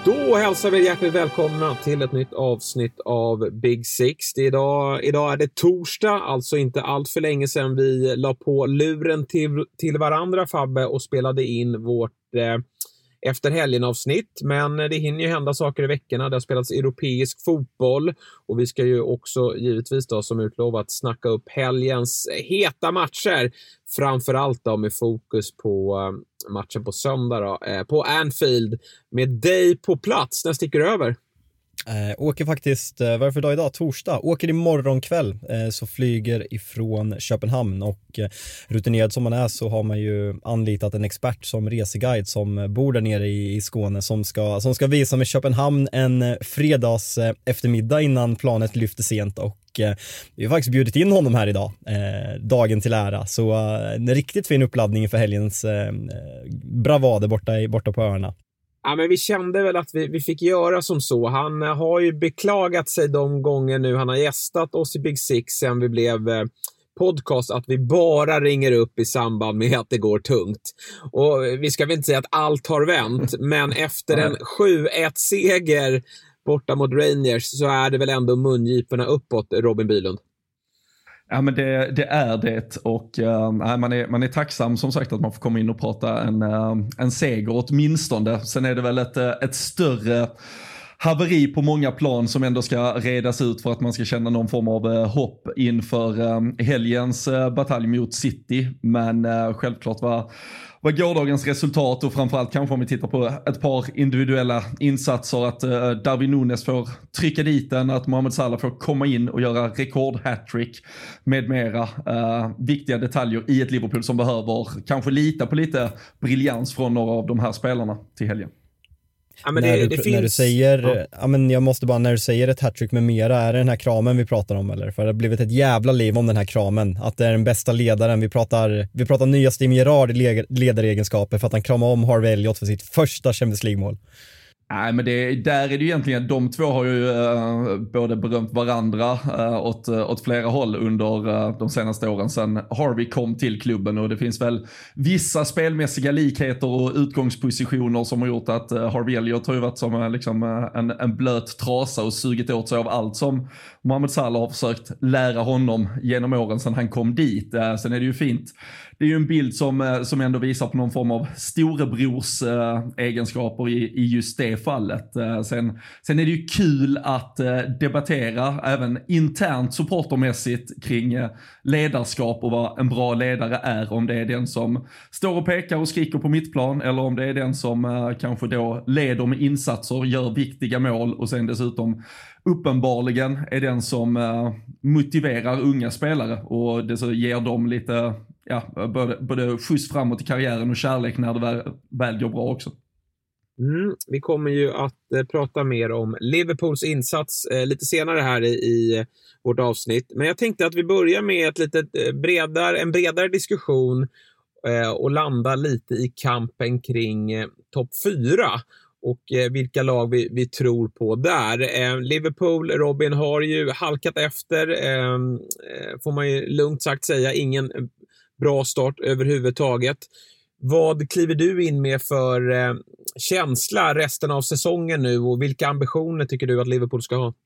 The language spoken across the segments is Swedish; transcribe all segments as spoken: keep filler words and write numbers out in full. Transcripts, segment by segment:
Då hälsar vi hjärtligt välkomna till ett nytt avsnitt av Big Six. Det är idag, idag är det torsdag, alltså inte allt för länge sedan vi la på luren till, till varandra, Fabbe, och spelade in vårt eh, efter helgen avsnitt. Men det hinner ju hända saker i veckorna. Det har spelats europeisk fotboll och vi ska ju också givetvis då som utlovat snacka upp helgens heta matcher. Framförallt då med fokus på uh, matchen på söndag då, uh, på Anfield med dig på plats. När sticker du över? Eh, åker faktiskt, eh, varför dag idag? Torsdag. Åker imorgon kväll eh, så flyger ifrån Köpenhamn och eh, rutinerad som man är så har man ju anlitat en expert som reseguide som bor där nere i, i Skåne som ska, som ska visa med Köpenhamn en eh, fredags eh, eftermiddag innan planet lyfter sent och eh, vi har faktiskt bjudit in honom här idag, eh, dagen till ära. Så eh, en riktigt fin uppladdning för helgens eh, bravader borta, i, borta på öarna. Ja, men vi kände väl att vi, vi fick göra som så. Han eh, har ju beklagat sig de gånger nu han har gästat oss i Big Six sen vi blev eh, podcast att vi bara ringer upp i samband med att det går tungt. Och vi ska väl inte säga att allt har vänt, men efter en sju ett seger borta mot Rangers så är det väl ändå mungiporna uppåt, Robin Bylund. Ja, men det, det är det och uh, man, är, man är tacksam som sagt att man får komma in och prata en, uh, en seger åtminstone. Sen är det väl ett, ett större haveri på många plan som ändå ska redas ut för att man ska känna någon form av uh, hopp inför uh, helgens uh, batalj mot City. Men uh, självklart var Vad gårdagens resultat och framförallt kanske om vi tittar på ett par individuella insatser att uh, Darwin Núñez får trycka dit den, att Mohamed Salah får komma in och göra rekord-hattrick med mera uh, viktiga detaljer i ett Liverpool som behöver kanske lita på lite briljans från några av de här spelarna till helgen. Ja, men när, det, du, det finns... när du säger ja. ja, men jag måste bara, när du säger ett hattrick med mera, är det den här kramen vi pratar om eller? För det har blivit ett jävla liv om den här kramen, att det är den bästa ledaren. Vi pratar, vi pratar nya Steven Gerrard i ledaregenskaper för att han kramar om Harvey Elliott för sitt första Champions League-mål. Nej, men det, där är det ju egentligen, de två har ju uh, både berömt varandra uh, åt, uh, åt flera håll under uh, de senaste åren sedan Harvey kom till klubben, och det finns väl vissa spelmässiga likheter och utgångspositioner som har gjort att uh, Harvey Elliott har ju varit som uh, liksom, uh, en, en blöt trasa och sugit åt sig av allt som Mohamed Salah har försökt lära honom genom åren sedan han kom dit. Uh, sen är det ju fint. Det är ju en bild som, som ändå visar på någon form av storebrors äh, egenskaper i, i just det fallet. Äh, sen, sen är det ju kul att äh, debattera även internt supportermässigt kring äh, ledarskap och vad en bra ledare är. Om det är den som står och pekar och skriker på mittplan eller om det är den som äh, kanske då leder med insatser, gör viktiga mål och sen dessutom uppenbarligen är den som äh, motiverar unga spelare och det så ger dem lite ja, både, både skjuts framåt i karriären och kärlek när det väl, väl går bra också. Mm, vi kommer ju att eh, prata mer om Liverpools insats eh, lite senare här i, i vårt avsnitt. Men jag tänkte att vi börjar med ett litet eh, bredare, en bredare diskussion eh, och landa lite i kampen kring eh, topp fyra. Och eh, vilka lag vi, vi tror på där. Eh, Liverpool, Robin, har ju halkat efter. Eh, får man ju lugnt sagt säga. Ingen bra start överhuvudtaget. Vad kliver du in med för eh, känsla resten av säsongen nu? Och vilka ambitioner tycker du att Liverpool ska ha?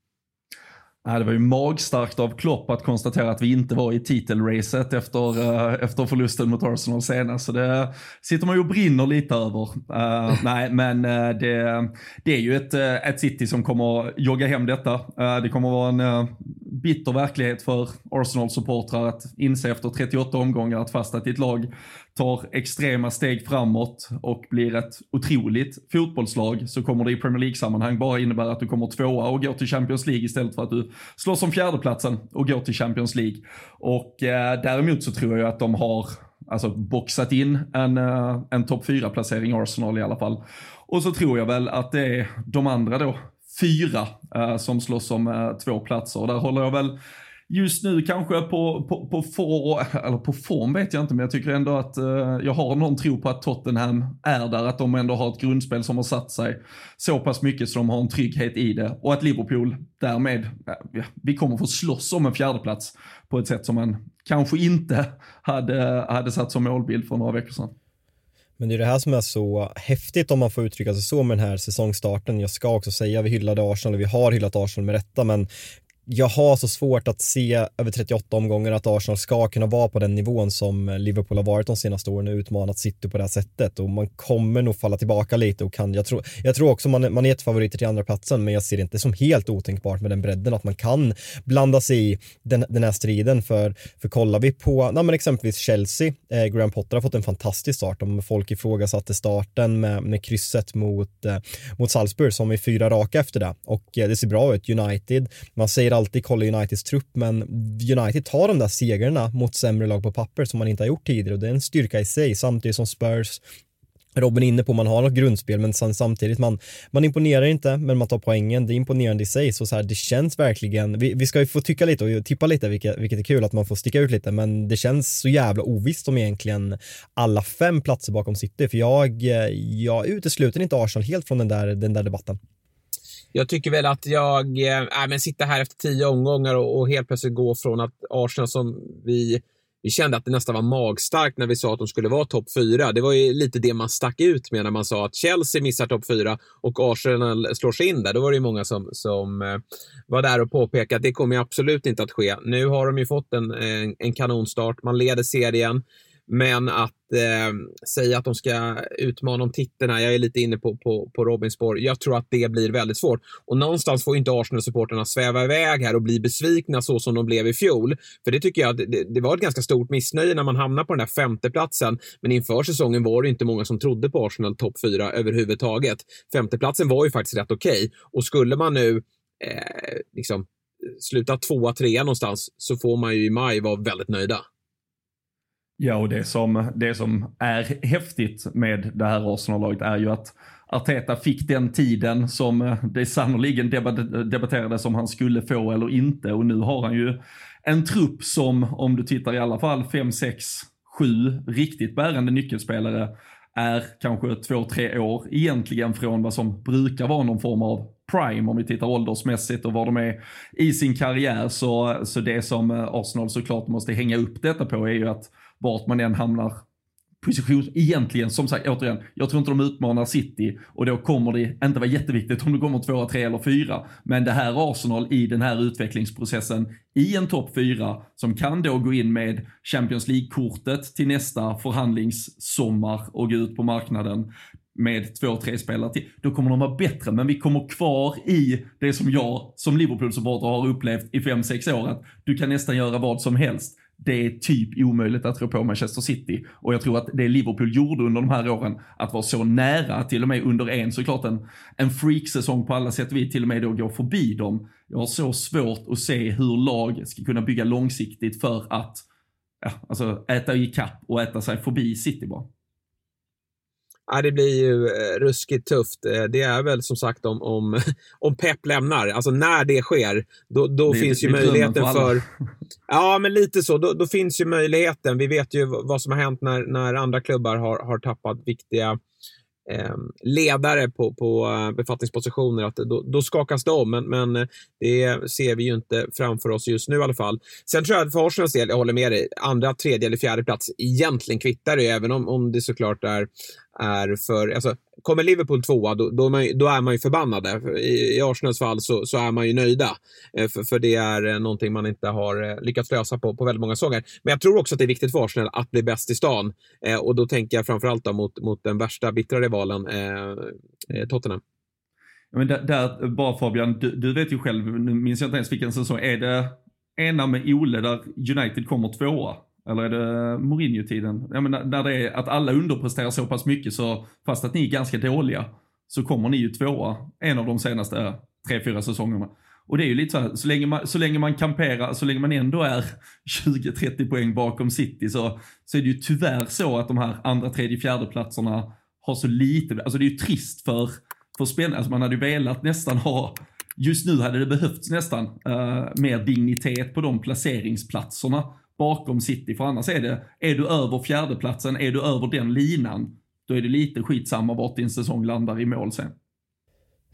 Ja, det var ju magstarkt av Klopp att konstatera att vi inte var i titelracet efter, uh, efter förlusten mot Arsenal senast. Så det sitter man ju och brinner lite över. Uh, nej, men uh, det, det är ju ett, uh, ett City som kommer jogga hem detta. Uh, det kommer vara en uh, bitter verklighet för Arsenal-supportrar att inse efter trettioåtta omgångar att fast att ditt lag tar extrema steg framåt och blir ett otroligt fotbollslag, så kommer det i Premier League-sammanhang bara innebära att du kommer tvåa och går till Champions League istället för att du slåss om fjärdeplatsen och går till Champions League. Och eh, däremot så tror jag att de har alltså boxat in en, uh, en topp fyra placering i Arsenal i alla fall. Och så tror jag väl att det är de andra då fyra uh, som slåss om uh, två platser. Och där håller jag väl just nu kanske på, på, på, for, eller på form vet jag inte, men jag tycker ändå att uh, jag har någon tro på att Tottenham är där, att de ändå har ett grundspel som har satt sig så pass mycket så de har en trygghet i det, och att Liverpool därmed, ja, vi kommer få slåss om en fjärdeplats på ett sätt som man kanske inte hade, hade satt som målbild för några veckor sedan. Men det är det här som är så häftigt, om man får uttrycka sig så, med den här säsongstarten. Jag ska också säga, vi hyllade Arsenal och vi har hyllat Arsenal med rätta, men jag har så svårt att se över trettioåtta omgångar att Arsenal ska kunna vara på den nivån som Liverpool har varit de senaste åren och utmanat City på det här sättet, och man kommer nog falla tillbaka lite och kan, jag tror, jag tror också man, man är ett favoriter till andra platsen, men jag ser det inte som helt otänkbart med den bredden att man kan blanda sig i den, den här striden, för, för kollar vi på na, men exempelvis Chelsea, eh, Graham Potter har fått en fantastisk start, om folk ifrågasatte starten med, med krysset mot, eh, mot Salzburg som är fyra raka efter det, och eh, det ser bra ut. United, man säger alltid kolla Uniteds trupp, men United tar de där segrarna mot sämre lag på papper som man inte har gjort tidigare, och det är en styrka i sig, samtidigt som Spurs, Robin är inne på, man har något grundspel, men samtidigt man, man imponerar inte, men man tar poängen, det är imponerande i sig, så, så här, det känns verkligen, vi, vi ska ju få tycka lite och tippa lite, vilket, vilket är kul att man får sticka ut lite, men det känns så jävla ovisst om egentligen alla fem platser bakom City, för jag, jag utesluter inte Arsenal helt från den där, den där debatten. Jag tycker väl att jag äh, men sitta här efter tio omgångar och, och helt plötsligt gå från att Arsenal, som vi, vi kände att det nästan var magstarkt när vi sa att de skulle vara topp fyra. Det var ju lite det man stack ut med när man sa att Chelsea missar topp fyra och Arsenal slår sig in där. Då var det ju många som, som äh, var där och påpekade att det kommer absolut inte att ske. Nu har de ju fått en, en, en kanonstart. Man leder serien. Men att eh, säga att de ska utmana om titlarna, jag är lite inne på, på, på Robins spår. Jag tror att det blir väldigt svårt. Och någonstans får inte Arsenal-supporterna sväva iväg här och bli besvikna så som de blev i fjol. För det tycker jag, det, det var ett ganska stort missnöje när man hamnar på den där femteplatsen. Men inför säsongen var det inte många som trodde på Arsenal topp fyra överhuvudtaget. Femteplatsen var ju faktiskt rätt okej. Okay. Och skulle man nu eh, liksom sluta tvåa, trea någonstans, så får man ju i maj vara väldigt nöjda. Ja, och det som, det som är häftigt med det här Arsenal-laget är ju att Arteta fick den tiden som det sannoliken debatterades om han skulle få eller inte, och nu har han ju en trupp som, om du tittar i alla fall fem, sex, sju riktigt bärande nyckelspelare, är kanske två, tre år egentligen från vad som brukar vara någon form av prime, om vi tittar åldersmässigt och var de är i sin karriär. Så, så det som Arsenal såklart måste hänga upp detta på är ju att vart man än hamnar position, egentligen, som sagt, återigen, jag tror inte de utmanar City, och då kommer det inte vara jätteviktigt om du kommer två, tre eller fyra, men det här Arsenal i den här utvecklingsprocessen i en topp fyra som kan då gå in med Champions League-kortet till nästa förhandlingssommar och gå ut på marknaden med två, tre spelare till, då kommer de vara bättre, men vi kommer kvar i det som jag som Liverpool-supporter har upplevt i fem, sex år, att du kan nästan göra vad som helst. Det är typ omöjligt att tro på Manchester City, och jag tror att det Liverpool gjorde under de här åren, att vara så nära, till och med under en såklart en, en freak-säsong på alla sätt, vi till och med då går förbi dem. Jag har så svårt att se hur lag ska kunna bygga långsiktigt för att ja, alltså äta i kapp och äta sig förbi City bara. Ja, det blir ju eh, ruskigt tufft. Det är väl som sagt om, om, om Pep lämnar. Alltså när det sker, då, då det, finns ju möjligheten för... för ja, men lite så. Då, då finns ju möjligheten. Vi vet ju vad som har hänt när, när andra klubbar har, har tappat viktiga eh, ledare på, på befattningspositioner. Att då, då skakas det om. Men, men det ser vi ju inte framför oss just nu i alla fall. Sen tror jag att för Arsenals del, jag håller med dig, andra, tredje eller fjärde plats egentligen kvittar det, även om, om det såklart är är för, alltså, kommer Liverpool tvåa, då, då, är man, då är man ju förbannade. I, i Arsenals fall så, så är man ju nöjda. Eh, för, för det är eh, någonting man inte har eh, lyckats lösa på, på väldigt många säsonger. Men jag tror också att det är viktigt för Arsenal att bli bäst i stan. Eh, och då tänker jag framförallt då mot, mot den värsta bittra rivalen, eh, eh, Tottenham. Ja, men där, där, bara Fabian, du, du vet ju själv, nu minns jag inte ens vilken säsong, är det ena med Ole där United kommer tvåa? Eller är det Mourinho-tiden? Jag menar, när det är att alla underpresterar så pass mycket, så fast att ni är ganska dåliga, så kommer ni ju tvåa en av de senaste tre, fyra säsongerna. Och det är ju lite så här, så länge man, så länge man kamperar, så länge man ändå är tjugo trettio poäng bakom City, så, så är det ju tyvärr så att de här andra, tredje, fjärde platserna har så lite, alltså det är ju trist för, för spelarna. Alltså man hade ju velat nästan ha, just nu hade det behövts nästan uh, mer dignitet på de placeringsplatserna bakom City, för annars är det, är du över fjärdeplatsen, är du över den linan, då är det lite skitsamma vart din säsong landar i mål sen.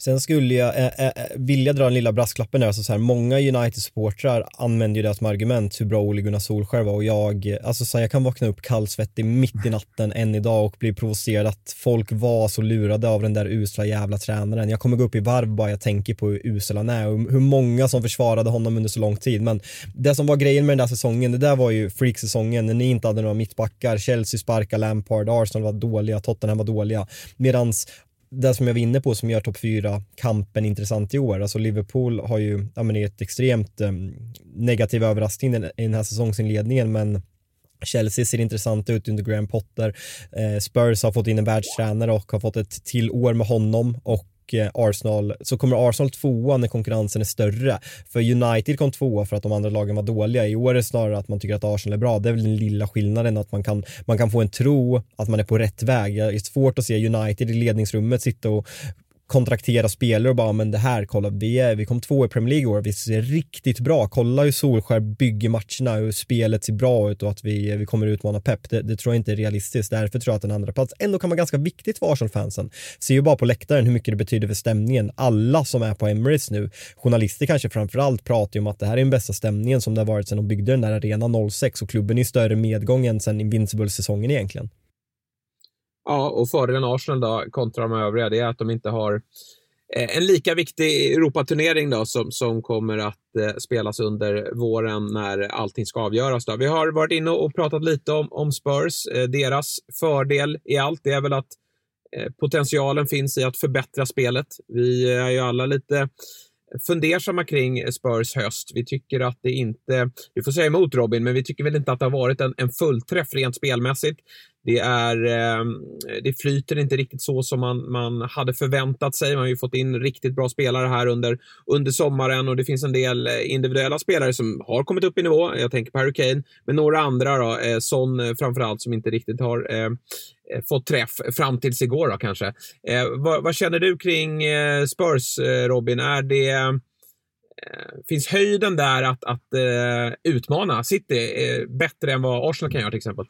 Sen skulle jag äh, äh, vilja dra en lilla brasklappen där. Så så här, många United-supportrar använder ju det som argument hur bra Ole Gunnar Solskjær var. Och jag, alltså, så här, jag kan vakna upp kallsvettig mitt i natten än idag och bli provocerad att folk var så lurade av den där usla jävla tränaren. Jag kommer gå upp i varv bara jag tänker på hur usel han är och hur många som försvarade honom under så lång tid. Men det som var grejen med den där säsongen, det där var ju freak-säsongen när ni inte hade några mittbackar. Chelsea sparkar Lampard, Arsenal var dåliga, Tottenham var dåliga. Medans det som jag var inne på som gör topp fyra kampen intressant i år. Alltså Liverpool har ju ja, men ett extremt um, negativ överraskning i den här säsongsinledningen, men Chelsea ser intressant ut under Graham Potter. Eh, Spurs har fått in en världstränare och har fått ett till år med honom, och Arsenal, så kommer Arsenal tvåa när konkurrensen är större. För United kom tvåa för att de andra lagen var dåliga. I år är det snarare att man tycker att Arsenal är bra. Det är väl den lilla skillnaden, att man kan, man kan få en tro att man är på rätt väg. Det är svårt att se United i ledningsrummet sitta och kontraktera spelare och bara, men det här, kolla, vi, är, vi kom två i Premier League i år, vi ser riktigt bra, kolla hur Solskjær bygger matcherna, hur spelet ser bra ut och att vi, vi kommer utmana Pep, det, det tror jag inte är realistiskt. Därför tror jag att en andra plats ändå kan vara ganska viktigt för Arsenal-fansen. Ser ju bara på läktaren hur mycket det betyder för stämningen. Alla som är på Emirates nu, journalister kanske framförallt, pratar ju om att det här är den bästa stämningen som det har varit sedan de byggde den där arenan noll sex, och klubben är större medgång än sedan Invincible-säsongen egentligen. Ja, och fördelen Arsenal då kontra de övriga, det är att de inte har eh, en lika viktig Europaturnering då som, som kommer att eh, spelas under våren när allting ska avgöras då. Vi har varit inne och pratat lite om, om Spurs. Eh, deras fördel i allt, det är väl att eh, potentialen finns i att förbättra spelet. Vi är ju alla lite fundersamma kring Spurs höst. Vi tycker att det inte, vi får säga emot Robin, men vi tycker väl inte att det har varit en, en fullträff rent spelmässigt. Det är eh, det flyter inte riktigt så som man, man hade förväntat sig. Man har ju fått in riktigt bra spelare här under, under sommaren, och det finns en del individuella spelare som har kommit upp i nivå. Jag tänker på Harry Kane, men några andra då, eh, Son framförallt, som inte riktigt har eh, fått träff fram tills igår då kanske. Eh, vad, vad känner du kring eh, Spurs, eh, Robin? Är det eh, finns höjden där att, att eh, utmana City eh, bättre än vad Arsenal kan göra till exempel?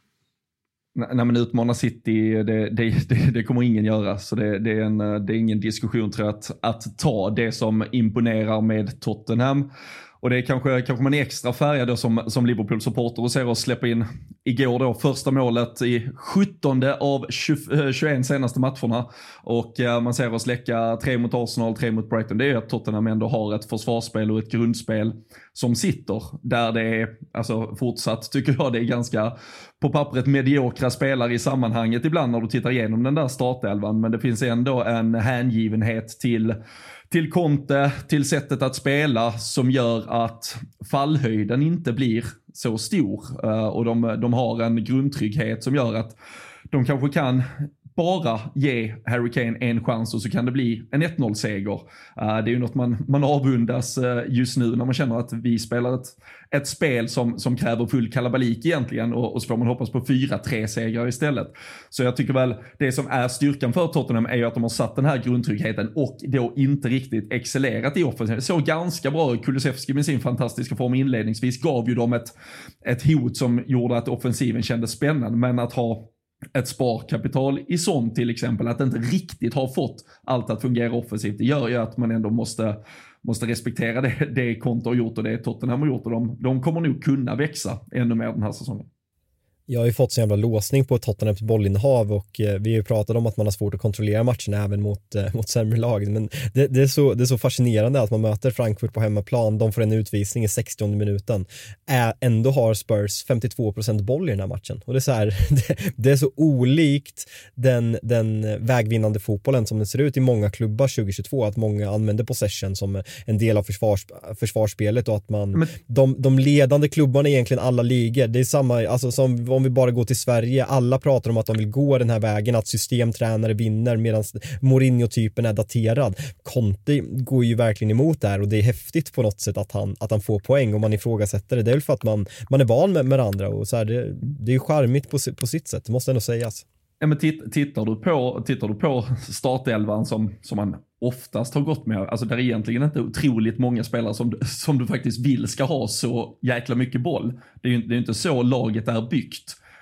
Nej, men utmana City, det, det, det, det kommer ingen göra. Så det, det, är en, det är ingen diskussion, tror jag, att, att ta det som imponerar med Tottenham. Och det är kanske, kanske man är extra färgad då som, som Liverpool-supporter och ser oss släppa in igår då första målet i sjuttonde av tjugo, tjugoett senaste matcherna. Och uh, man ser oss läcka tre mot Arsenal, tre mot Brighton. Det är att Tottenham ändå har ett försvarsspel och ett grundspel som sitter. Där det är, alltså fortsatt tycker jag det är ganska på pappret mediokra spelare i sammanhanget ibland när du tittar igenom den där startelvan. Men det finns ändå en hängivenhet till till Conte, till sättet att spela som gör att fallhöjden inte blir så stor. Uh, och de, de har en grundtrygghet som gör att de kanske kan bara ge Harry Kane en chans och så kan det bli en ett noll-seger. Uh, det är ju något man, man avundas uh, just nu när man känner att vi spelar ett, ett spel som, som kräver full kalabalik egentligen, och, och så får man hoppas på fyra tre segrar istället. Så jag tycker väl det som är styrkan för Tottenham är ju att de har satt den här grundtryggheten och då inte riktigt excellerat i offensiven. Så ganska bra. Kulusevski med sin fantastiska form inledningsvis gav ju dem ett, ett hot som gjorde att offensiven kändes spännande, men att ha ett sparkapital i sånt till exempel, att inte riktigt har fått allt att fungera offensivt, det gör ju att man ändå måste, måste respektera det, det Conte har gjort och det Tottenham har gjort, och de, de kommer nog kunna växa ännu mer den här säsongen. Jag har ju fått så jävla låsning på Tottenhams bollinnehav, och eh, vi har ju pratat om att man har svårt att kontrollera matcherna även mot, eh, mot sämre lag, men det, det, är så, det är så fascinerande att man möter Frankfurt på hemmaplan, de får en utvisning i sextionde minuten, Ä, ändå har Spurs femtiotvå procent boll i den här matchen, och det är så här, det, det är så olikt den, den vägvinnande fotbollen som den ser ut i många klubbar tjugohundratjugotvå, att många använder possession som en del av försvars, försvarsspelet, och att man, men... de, de ledande klubbarna är egentligen alla ligor, det är samma, alltså som om vi bara går till Sverige, alla pratar om att de vill gå den här vägen, att systemtränare vinner, medan Mourinho-typen är daterad. Conte går ju verkligen emot det här, och det är häftigt på något sätt att han, att han får poäng, och man ifrågasätter det. Det är väl för att man, man är van med, med andra, och så här, det, det är ju charmigt på, på sitt sätt, det måste ändå sägas. Ja, men titt, tittar, du på, tittar du på startelvan som, som man oftast har gått med, alltså där är egentligen inte otroligt många spelare som, som du faktiskt vill ska ha så jäkla mycket boll. Det är ju det är inte så laget är byggt.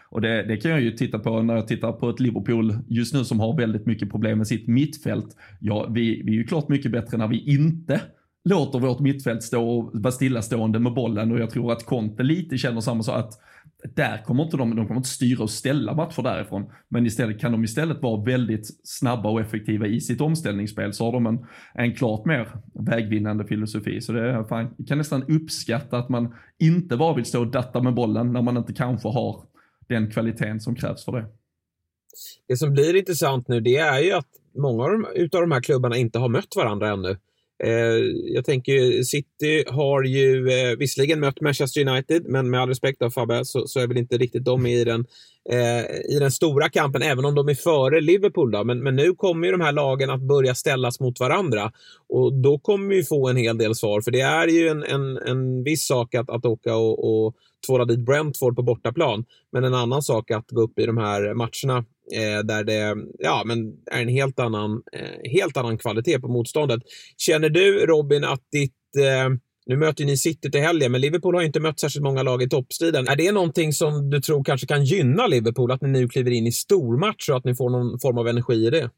Och det, det kan jag ju titta på när jag tittar på ett Liverpool just nu som har väldigt mycket problem med sitt mittfält. Ja, vi, vi är ju klart mycket bättre när vi inte låter vårt mittfält stå och vara stillastående med bollen, och jag tror att Conte lite känner samma så att där kommer inte de, de kommer inte styra och ställa matcher därifrån, men istället kan de istället vara väldigt snabba och effektiva i sitt omställningsspel, så har de en, en klart mer vägvinnande filosofi. Så det är fan, jag kan nästan uppskatta att man inte bara vill stå och datta med bollen när man inte kanske har den kvaliteten som krävs för det. Det som blir intressant nu, det är ju att många av de, utav de här klubbarna inte har mött varandra ännu. Eh, jag tänker, City har ju eh, visserligen mött Manchester United, men med all respekt av Fabbe så, så är väl inte riktigt de i den, eh, i den stora kampen, även om de är före Liverpool då. Men, men nu kommer ju de här lagen att börja ställas mot varandra, och då kommer vi få en hel del svar, för det är ju en, en, en viss sak att, att åka och, och tvåla dit Brentford på bortaplan, men en annan sak att gå upp i de här matcherna Eh, där det ja, men är en helt annan, eh, helt annan kvalitet på motståndet. Känner du, Robin, att ditt eh, nu möter ni City till helgen, men Liverpool har ju inte mött särskilt många lag i toppstriden. Är det någonting som du tror kanske kan gynna Liverpool, att ni nu kliver in i stormatch och att ni får någon form av energi i det?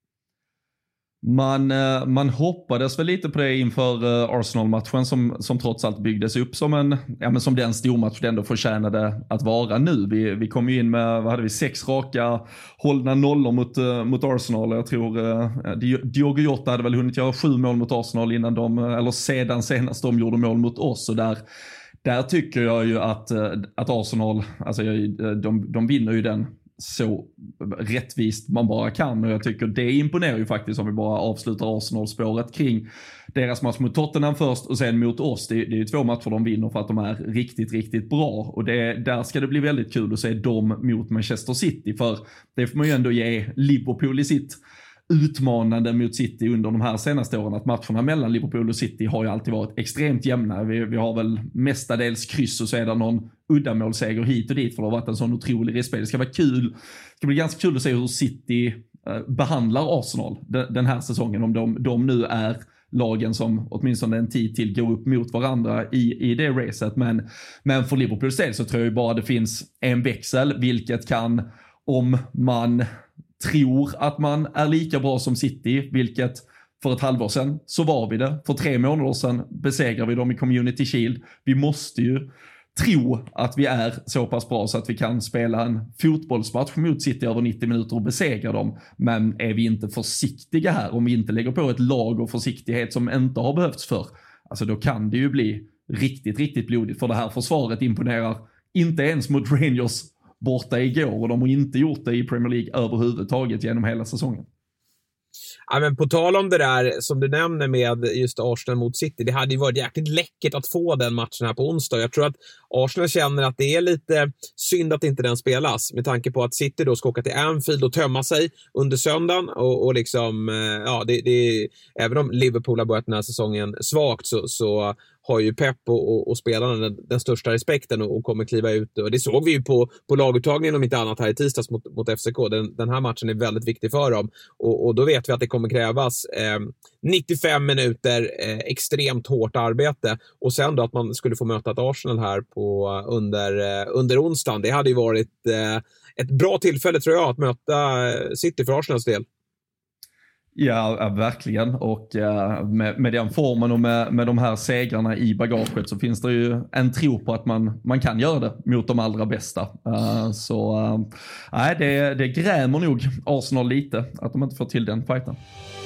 Man, man hoppades väl lite på det inför Arsenal-matchen som, som trots allt byggdes upp som, en, ja, men som den stormatch det ändå förtjänade att vara nu. Vi, vi kom ju in med, vad hade vi, sex raka hållna nollor mot, mot Arsenal. Jag tror uh, Diogo Jota hade väl hunnit göra sju mål mot Arsenal innan de, eller sedan senast de gjorde mål mot oss. Och där, där tycker jag ju att, att Arsenal, alltså de, de vinner ju den så rättvist man bara kan, och jag tycker det imponerar ju faktiskt om vi bara avslutar Arsenal-spåret kring deras match mot Tottenham först och sen mot oss. Det, det är ju två matcher de vinner för att de är riktigt, riktigt bra, och det, där ska det bli väldigt kul att se dem mot Manchester City, för det får man ju ändå ge Liverpool i sitt utmanande mot City under de här senaste åren, att matcherna mellan Liverpool och City har ju alltid varit extremt jämna. Vi, vi har väl mestadels kryss och så är det någon uddamålsseger hit och dit, för det har varit en sån otrolig respekt. Det ska vara kul. Det ska bli ganska kul att se hur City eh, behandlar Arsenal den, den här säsongen, om de, de nu är lagen som åtminstone en tid till går upp mot varandra i, i det racet. Men, men för Liverpools del så tror jag ju bara det finns en växel, vilket kan, om man tror att man är lika bra som City, vilket för ett halvår sedan så var vi det. För tre månader sedan besegrar vi dem i Community Shield. Vi måste ju tro att vi är så pass bra så att vi kan spela en fotbollsmatch mot City över nittio minuter och besegra dem. Men är vi inte försiktiga här, om vi inte lägger på ett lag och försiktighet som inte har behövts för, alltså då kan det ju bli riktigt, riktigt blodigt. För det här försvaret imponerar inte ens mot Rangers borta igår, och de har inte gjort det i Premier League överhuvudtaget genom hela säsongen. Ja, men på tal om det där som du nämner med just Arsenal mot City, det hade ju varit jäkligt läckert att få den matchen här på onsdag. Jag tror att Arsenal känner att det är lite synd att inte den spelas, med tanke på att City då ska åka till Anfield och tömma sig under söndagen, och, och liksom ja, det, det, även om Liverpool har börjat den här säsongen svagt, så, så har ju Pep och, och, och spelarna den, den största respekten och, och kommer kliva ut. Och det såg vi ju på, på laguttagningen om inte annat här i tisdags mot, mot F C K. Den, den här matchen är väldigt viktig för dem. Och, och då vet vi att det kommer krävas eh, nittiofem minuter eh, extremt hårt arbete. Och sen då att man skulle få möta ett Arsenal här på, under, eh, under onsdagen. Det hade ju varit eh, ett bra tillfälle, tror jag, att möta City för Arsenals del. Ja, verkligen. Och uh, med, med den formen och med, med de här segrarna i bagaget så finns det ju en tro på att man, man kan göra det mot de allra bästa. Uh, så uh, nej, det, det grämer nog Arsenal lite att de inte får till den fighten.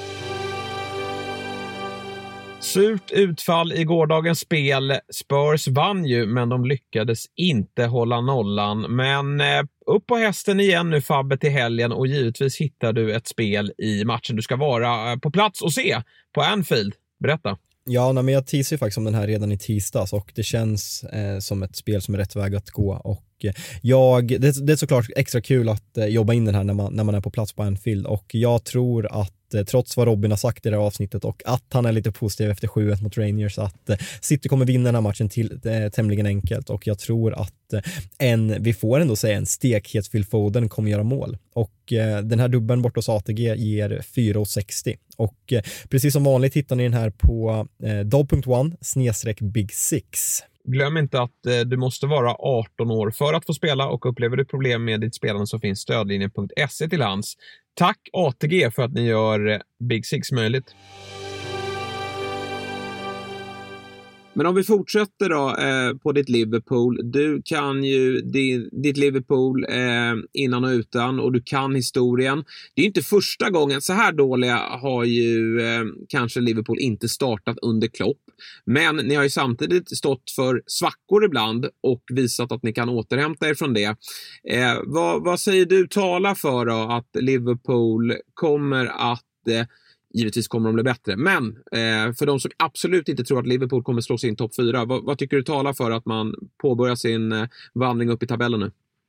Surt utfall i gårdagens spel. Spurs vann ju, men de lyckades inte hålla nollan. Men eh, upp på hästen igen nu, Fabbe, till helgen, och givetvis hittar du ett spel i matchen du ska vara eh, på plats och se på Anfield. Berätta. Ja, nej, men jag teasar ju faktiskt om den här redan i tisdags, och det känns eh, som ett spel som är rätt väg att gå. Och eh, jag, det, det är såklart extra kul att eh, jobba in den här när man, när man är på plats på Anfield, och jag tror att eh, trots vad Robin har sagt i det här avsnittet och att han är lite positiv efter sju ett mot Rangers, att eh, City kommer vinna den här matchen till, eh, tämligen enkelt, och jag tror att eh, en, vi får ändå säga en stekhet Phil Foden kommer göra mål, och eh, den här dubben bort hos A T G ger fyra sextio, och eh, precis som vanligt hittar ni den här på eh, dobb punkt one snedstreck big six. Glöm inte att eh, du måste vara arton år för att få spela, och upplever du problem med ditt spelande så finns stödlinjen punkt se till hands. Tack A T G för att ni gör eh, Big Six möjligt. Men om vi fortsätter då eh, på ditt Liverpool. Du kan ju din, ditt Liverpool eh, innan och utan, och du kan historien. Det är inte första gången. Så här dåliga har ju eh, kanske Liverpool inte startat under Klopp. Men ni har ju samtidigt stått för svackor ibland och visat att ni kan återhämta er från det. Eh, vad, vad säger du talar för då att Liverpool kommer att... Eh, Givetvis kommer de bli bättre. Men eh, för de som absolut inte tror att Liverpool kommer slå sin topp fyra, vad, vad tycker du talar för att man påbörjar sin eh, vandring upp i tabellen nu?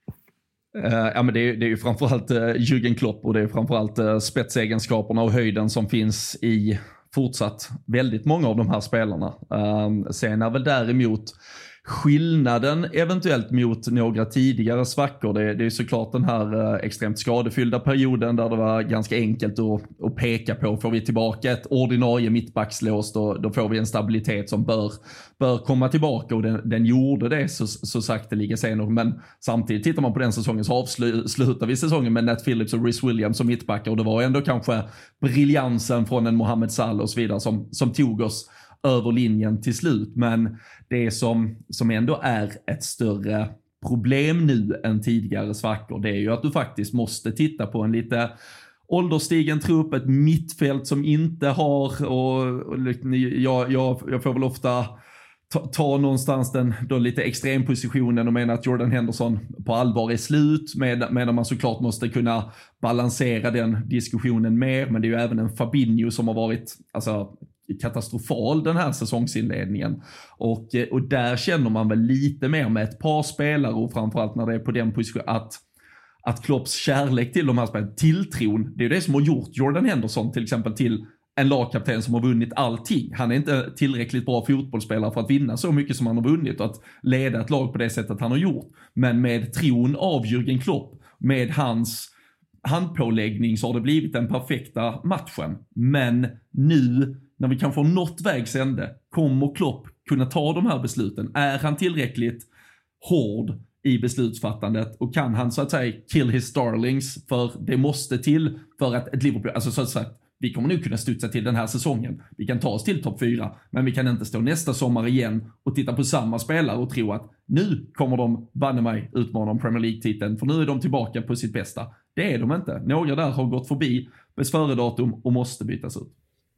Uh, ja, men det är, det är ju framförallt uh, Jürgen Klopp, och det är framförallt uh, spetsegenskaperna och höjden som finns i fortsatt väldigt många av de här spelarna. Uh, sen är väl däremot skillnaden eventuellt mot några tidigare svackor, det, det är såklart den här eh, extremt skadefyllda perioden där det var ganska enkelt att, att peka på. Får vi tillbaka ett ordinarie mittbackslås, då, då får vi en stabilitet som bör, bör komma tillbaka, och den, den gjorde det så, så sakteliga senare. Men samtidigt tittar man på den säsongen så avslutar vi säsongen med Nat Phillips och Rhys Williams som mittbackar, och det var ändå kanske briljansen från en Mohamed Salah och så vidare som, som tog oss över linjen till slut. Men det som, som ändå är ett större problem nu än tidigare svackor, det är ju att du faktiskt måste titta på en lite ålderstigen trupp, ett mittfält som inte har, och, och jag, jag, jag får väl ofta ta, ta någonstans den då lite extrempositionen och mena att Jordan Henderson på allvar är slut, med, medan man såklart måste kunna balansera den diskussionen mer. Men det är ju även en Fabinho som har varit alltså katastrofal den här säsongsinledningen, och, och där känner man väl lite mer med ett par spelare, och framförallt när det är på den positionen att, att Klopps kärlek till de här spelarna, tilltron, det är det som har gjort Jordan Henderson till exempel till en lagkapten som har vunnit allting. Han är inte tillräckligt bra fotbollsspelare för att vinna så mycket som han har vunnit och att leda ett lag på det sättet han har gjort, men med tron av Jürgen Klopp, med hans handpåläggning, så har det blivit den perfekta matchen. Men nu när vi kan få något vägs ände, kommer Klopp kunna ta de här besluten? Är han tillräckligt hård i beslutsfattandet, och kan han så att säga kill his darlings? För det måste till för att ett Liverpool, alltså så att säga, vi kommer nu kunna studsa till den här säsongen. Vi kan ta oss till topp fyra, men vi kan inte stå nästa sommar igen och titta på samma spelare och tro att nu kommer de banne mig utmana om Premier League-titeln, för nu är de tillbaka på sitt bästa. Det är de inte. Några där har gått förbi bäst före-datum och måste bytas ut.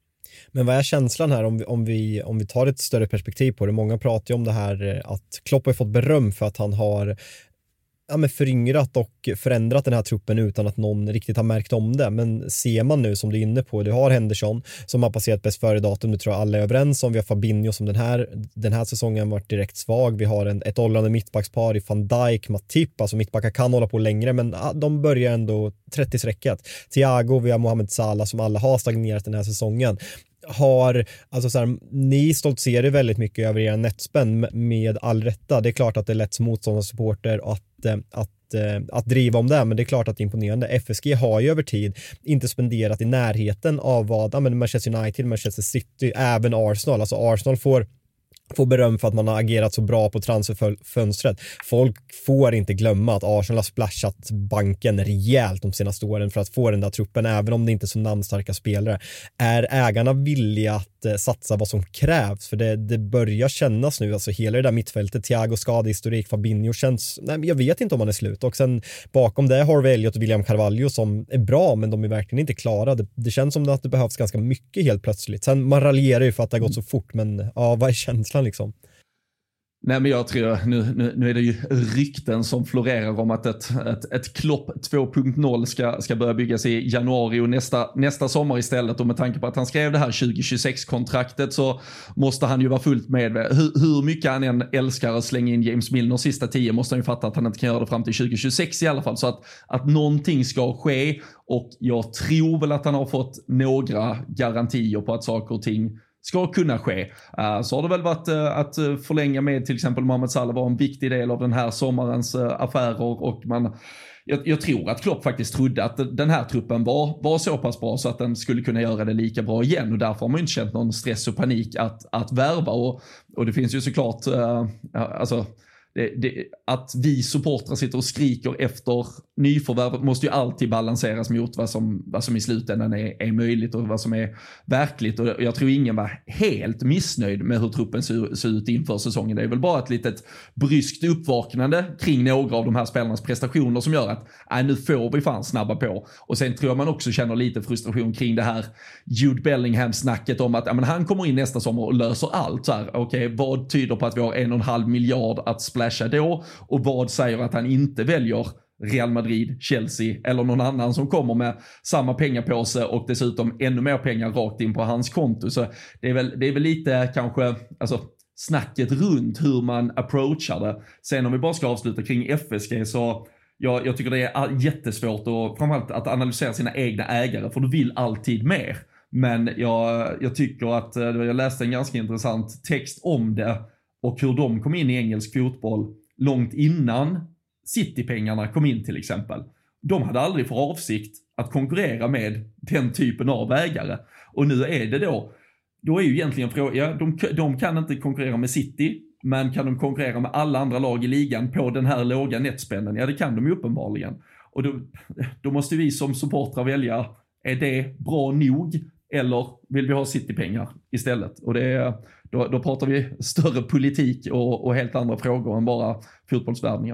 Men vad är känslan här om vi, om, vi, om vi tar ett större perspektiv på det? Många pratar ju om det här att Klopp har fått beröm för att han har ja, men föryngrat och förändrat den här truppen utan att någon riktigt har märkt om det. Men ser man nu, som du är inne på, du har Henderson som har passerat bäst före datum, nu tror jag alla är överens om. Vi har Fabinho som den här, den här säsongen varit direkt svag. Vi har en, ett åldrande mittbackspar i Van Dijk, Matip, alltså mittbackar kan hålla på längre, men ja, de börjar ändå trettio-strecket. Thiago, vi har Mohamed Salah som alla har stagnerat den här säsongen. Har, alltså så här, ni stoltserar väldigt mycket över era netspänn med all rätta. Det är klart att det är lätt som motståndarsupporter att, att, att driva om det, men det är klart att det är imponerande. F S G har ju över tid inte spenderat i närheten av vad ja, men Manchester United, Manchester City, även Arsenal. Alltså Arsenal får får beröm för att man har agerat så bra på transferfönstret. Folk får inte glömma att Arsenal har splashat banken rejält de senaste åren för att få den där truppen, även om det inte är så namnstarka spelare. Är ägarna villiga att eh, satsa vad som krävs? För det, det börjar kännas nu, alltså hela det där mittfältet, Thiago skadehistorik, Fabinho känns, nej men jag vet inte om man är slut. Och sen bakom det Harvey Elliott och William Carvalho som är bra, men de är verkligen inte klara. Det, det känns som att det behövs ganska mycket helt plötsligt. Sen man raljerar ju för att det har gått så fort, men ja, vad är känslan liksom? Nej, men jag tror, nu, nu, nu är det ju rykten som florerar om att ett, ett, ett Klopp två punkt noll ska, ska börja byggas i januari och nästa, nästa sommar istället. Och med tanke på att han skrev det här tjugo tjugosex-kontraktet så måste han ju vara fullt med. Hur, hur mycket han än älskar att slänga in James Milner sista tio måste han ju fatta att han inte kan göra det fram till tjugo tjugosex i alla fall. Så att, att någonting ska ske, och jag tror väl att han har fått några garantier på att saker och ting ska kunna ske. Uh, så har det väl varit uh, att uh, förlänga med till exempel Mohamed Salah var en viktig del av den här sommarens uh, affärer, och man, jag, jag tror att Klopp faktiskt trodde att den här truppen var, var så pass bra så att den skulle kunna göra det lika bra igen, och därför har man inte känt någon stress och panik att, att värva, och, och det finns ju såklart uh, alltså Det, det, att vi supportrar sitter och skriker efter nyförvärv måste ju alltid balanseras mot vad som, vad som i slutändan är, är möjligt och vad som är verkligt, och jag tror ingen var helt missnöjd med hur truppen ser, ser ut inför säsongen. Det är väl bara ett litet bryskt uppvaknande kring några av de här spelarnas prestationer som gör att äh, nu får vi fan snabba på, och sen tror jag man också känner lite frustration kring det här Jude Bellingham-snacket om att äh, men han kommer in nästa sommar och löser allt. Så här, okej, vad tyder på att vi har en och en halv miljard att splasha då, och vad säger att han inte väljer Real Madrid, Chelsea eller någon annan som kommer med samma pengapåse och dessutom ännu mer pengar rakt in på hans konto. Så det är väl, det är väl lite kanske alltså, snacket runt hur man approachar det. Sen om vi bara ska avsluta kring F S G, så jag, jag tycker det är jättesvårt och framförallt att analysera sina egna ägare, för du vill alltid mer. Men jag, jag tycker att jag läste en ganska intressant text om det och hur de kom in i engelsk fotboll långt innan City-pengarna kom in till exempel. De hade aldrig för avsikt att konkurrera med den typen av ägare. Och nu är det då, då är ju egentligen frågan, ja, de, de kan inte konkurrera med City, men kan de konkurrera med alla andra lag i ligan på den här låga netspenden? Ja, det kan de ju uppenbarligen. Och då, då måste vi som supportrar välja, är det bra nog? Eller vill vi ha City-pengar istället? Och det är, då, då pratar vi större politik och, och helt andra frågor än bara fotbollsvärvningar.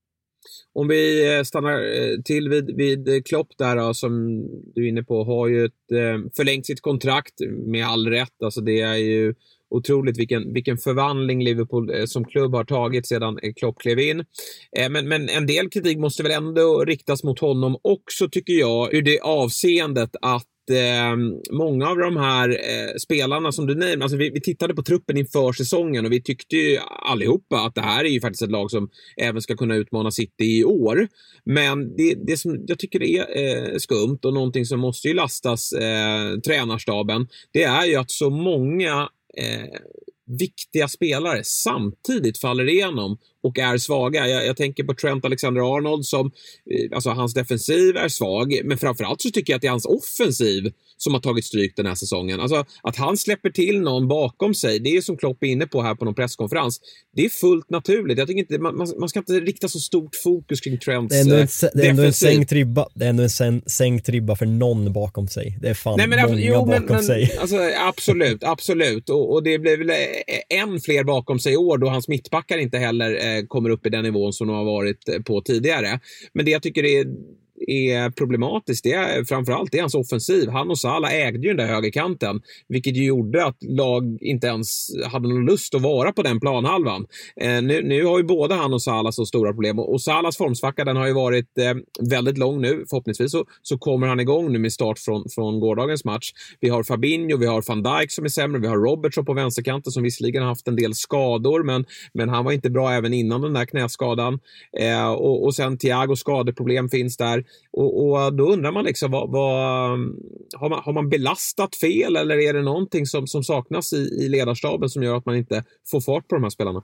Om vi stannar till vid, vid Klopp där då, som du är inne på, har ju ett, förlängt sitt kontrakt med all rätt. Alltså det är ju otroligt vilken, vilken förvandling Liverpool som klubb har tagit sedan Klopp klev in. Men, men en del kritik måste väl ändå riktas mot honom också, tycker jag, ur det avseendet att Eh, många av de här eh, spelarna som du nämnde, alltså vi, vi tittade på truppen inför säsongen och vi tyckte ju allihopa att det här är ju faktiskt ett lag som även ska kunna utmana City i år. Men det, det som jag tycker är eh, skumt och någonting som måste ju lastas eh, tränarstaben, det är ju att så många eh, viktiga spelare samtidigt faller igenom och är svaga. Jag, jag tänker på Trent Alexander-Arnold som, alltså hans defensiv är svag, men framförallt så tycker jag att det är hans offensiv som har tagit stryk den här säsongen. Alltså att han släpper till någon bakom sig, det är som Klopp är inne på här på någon presskonferens. Det är fullt naturligt. Jag tycker inte, man, man ska inte rikta så stort fokus kring Trents defensiv. Det är ändå en, det är ändå en sänkt ribba. Det är ändå en sen, sänkt ribba för någon bakom sig. Det är fan Nej, men, många jo, bakom men, sig. Alltså, absolut, absolut. Och, och det blir väl än fler bakom sig i år då hans mittbackar inte heller eh, kommer upp i den nivån som de har varit på tidigare. Men det jag tycker är är problematiskt, det är framförallt det är hans offensiv. Han och Salah ägde ju den där högerkanten, vilket ju gjorde att lag inte ens hade någon lust att vara på den planhalvan. Eh, nu, nu har ju både han och Salah så stora problem, och Salahs formsvacka den har ju varit eh, väldigt lång nu. Förhoppningsvis så, så kommer han igång nu med start från, från gårdagens match. Vi har Fabinho, vi har Van Dijk som är sämre, vi har Robertson på vänsterkanten som visserligen har haft en del skador, men, men han var inte bra även innan den där knäskadan. Eh, och, och sen Thiago skadeproblem finns där. Och, och då undrar man liksom vad, vad, har, man, har man belastat fel, eller är det någonting som, som saknas i, i ledarstaben som gör att man inte får fart på de här spelarna?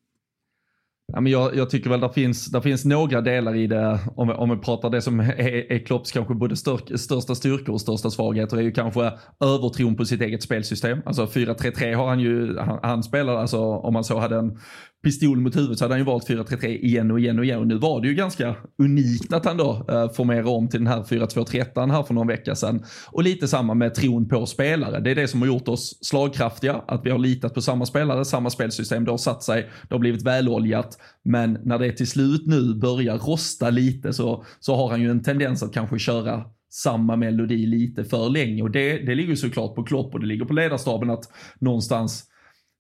Ja, men jag, jag tycker väl det finns, det finns några delar i det, om vi, om vi pratar det som är, är Klopps kanske både stör, största styrkor och största svagheter, är ju kanske övertron på sitt eget spelsystem. Alltså fyra tre tre har han ju, han, han spelar, alltså om man så hade en pistol mot huvudet så hade han ju valt fyra tre tre igen och igen och igen, och nu var det ju ganska unikt att han då uh, formerar om till den här fyra två tre ett här för någon vecka sedan, och lite samma med tron på spelare. Det är det som har gjort oss slagkraftiga, att vi har litat på samma spelare, samma spelsystem, det har satt sig, det har blivit väloljat, men när det till slut nu börjar rosta lite så, så har han ju en tendens att kanske köra samma melodi lite för länge, och det, det ligger såklart på Klopp och det ligger på ledarstaben att någonstans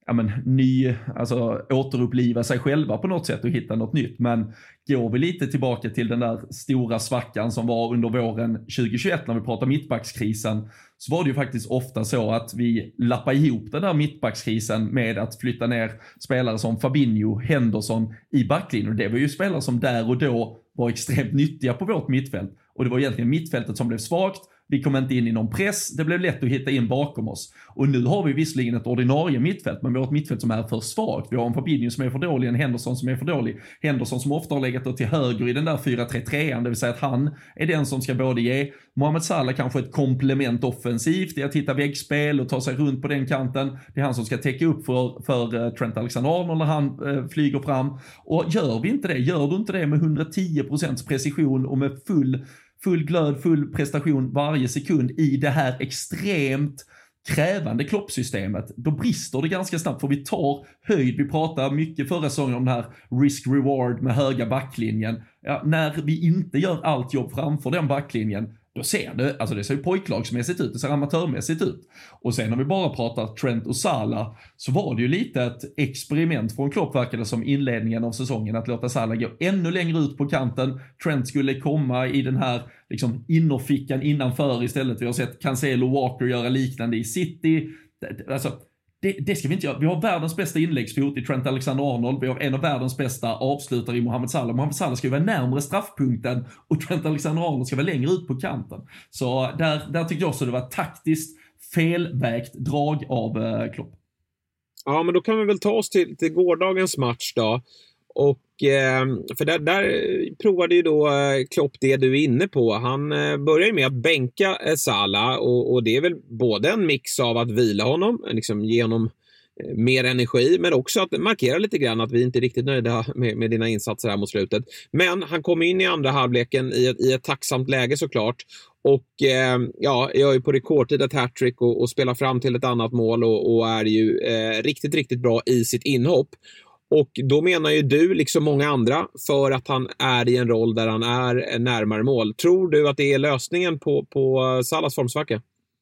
ja men, ny, alltså återuppliva sig själva på något sätt och hitta något nytt. Men går vi lite tillbaka till den där stora svackan som var under våren tjugohundratjugoett när vi pratar mittbackskrisen, så var det ju faktiskt ofta så att vi lappade ihop den där mittbackskrisen med att flytta ner spelare som Fabinho, Henderson i backlinjen. Och det var ju spelare som där och då var extremt nyttiga på vårt mittfält. Och det var egentligen mittfältet som blev svagt. Vi kom inte in i någon press. Det blev lätt att hitta in bakom oss. Och nu har vi visserligen ett ordinarie mittfält, men vi har ett mittfält som är för svagt. Vi har en Fabinho som är för dålig, en Henderson som är för dålig. Henderson som ofta har legat då till höger i den där fyra tre tre, det vill säga att han är den som ska både ge Mohamed Salah kanske ett komplement offensivt, det är att hitta väggspel och ta sig runt på den kanten. Det är han som ska täcka upp för, för Trent Alexander-Arnold när han eh, flyger fram. Och gör vi inte det, gör du inte det med hundratio procent precision och med full full glöd, full prestation varje sekund i det här extremt krävande kloppsystemet, då brister det ganska snabbt, för vi tar höjd. Vi pratar mycket förra säsongen om den här risk-reward med höga backlinjen. Ja, när vi inte gör allt jobb framför den backlinjen, då ser det, alltså det ser ju pojklagsmässigt ut, det ser amatörmässigt ut. Och sen när vi bara pratar Trent och Salah, så var det ju lite ett experiment från Klopp, verkade som inledningen av säsongen, att låta Salah gå ännu längre ut på kanten. Trent skulle komma i den här liksom innerfickan innanför istället. Vi har sett Cancelo, Walker göra liknande i City. Alltså Det, det ska vi inte göra. Vi har världens bästa inläggsfot i Trent Alexander-Arnold. Vi har en av världens bästa avslutare i Mohamed Salah. Mohamed Salah ska ju vara närmare straffpunkten och Trent Alexander-Arnold ska vara längre ut på kanten. Så där, där tycker jag också det var taktiskt felvägt drag av eh, Klopp. Ja, men då kan vi väl ta oss till, till gårdagens match då. Och eh, för där, där provade ju då eh, Klopp det du är inne på. Han eh, börjar ju med att bänka eh, Salah och, och det är väl både en mix av att vila honom, liksom ge honom eh, mer energi, men också att markera lite grann att vi inte är riktigt nöjda med, med dina insatser här mot slutet. Men han kom in i andra halvleken i ett, i ett tacksamt läge såklart. Och eh, ja, jag är ju på rekordtid ett hattrick och, och spelar fram till ett annat mål och, och är ju eh, riktigt, riktigt bra i sitt inhopp. Och då menar ju du, liksom många andra, för att han är i en roll där han är närmare mål. Tror du att det är lösningen på, på Salahs formsvacka?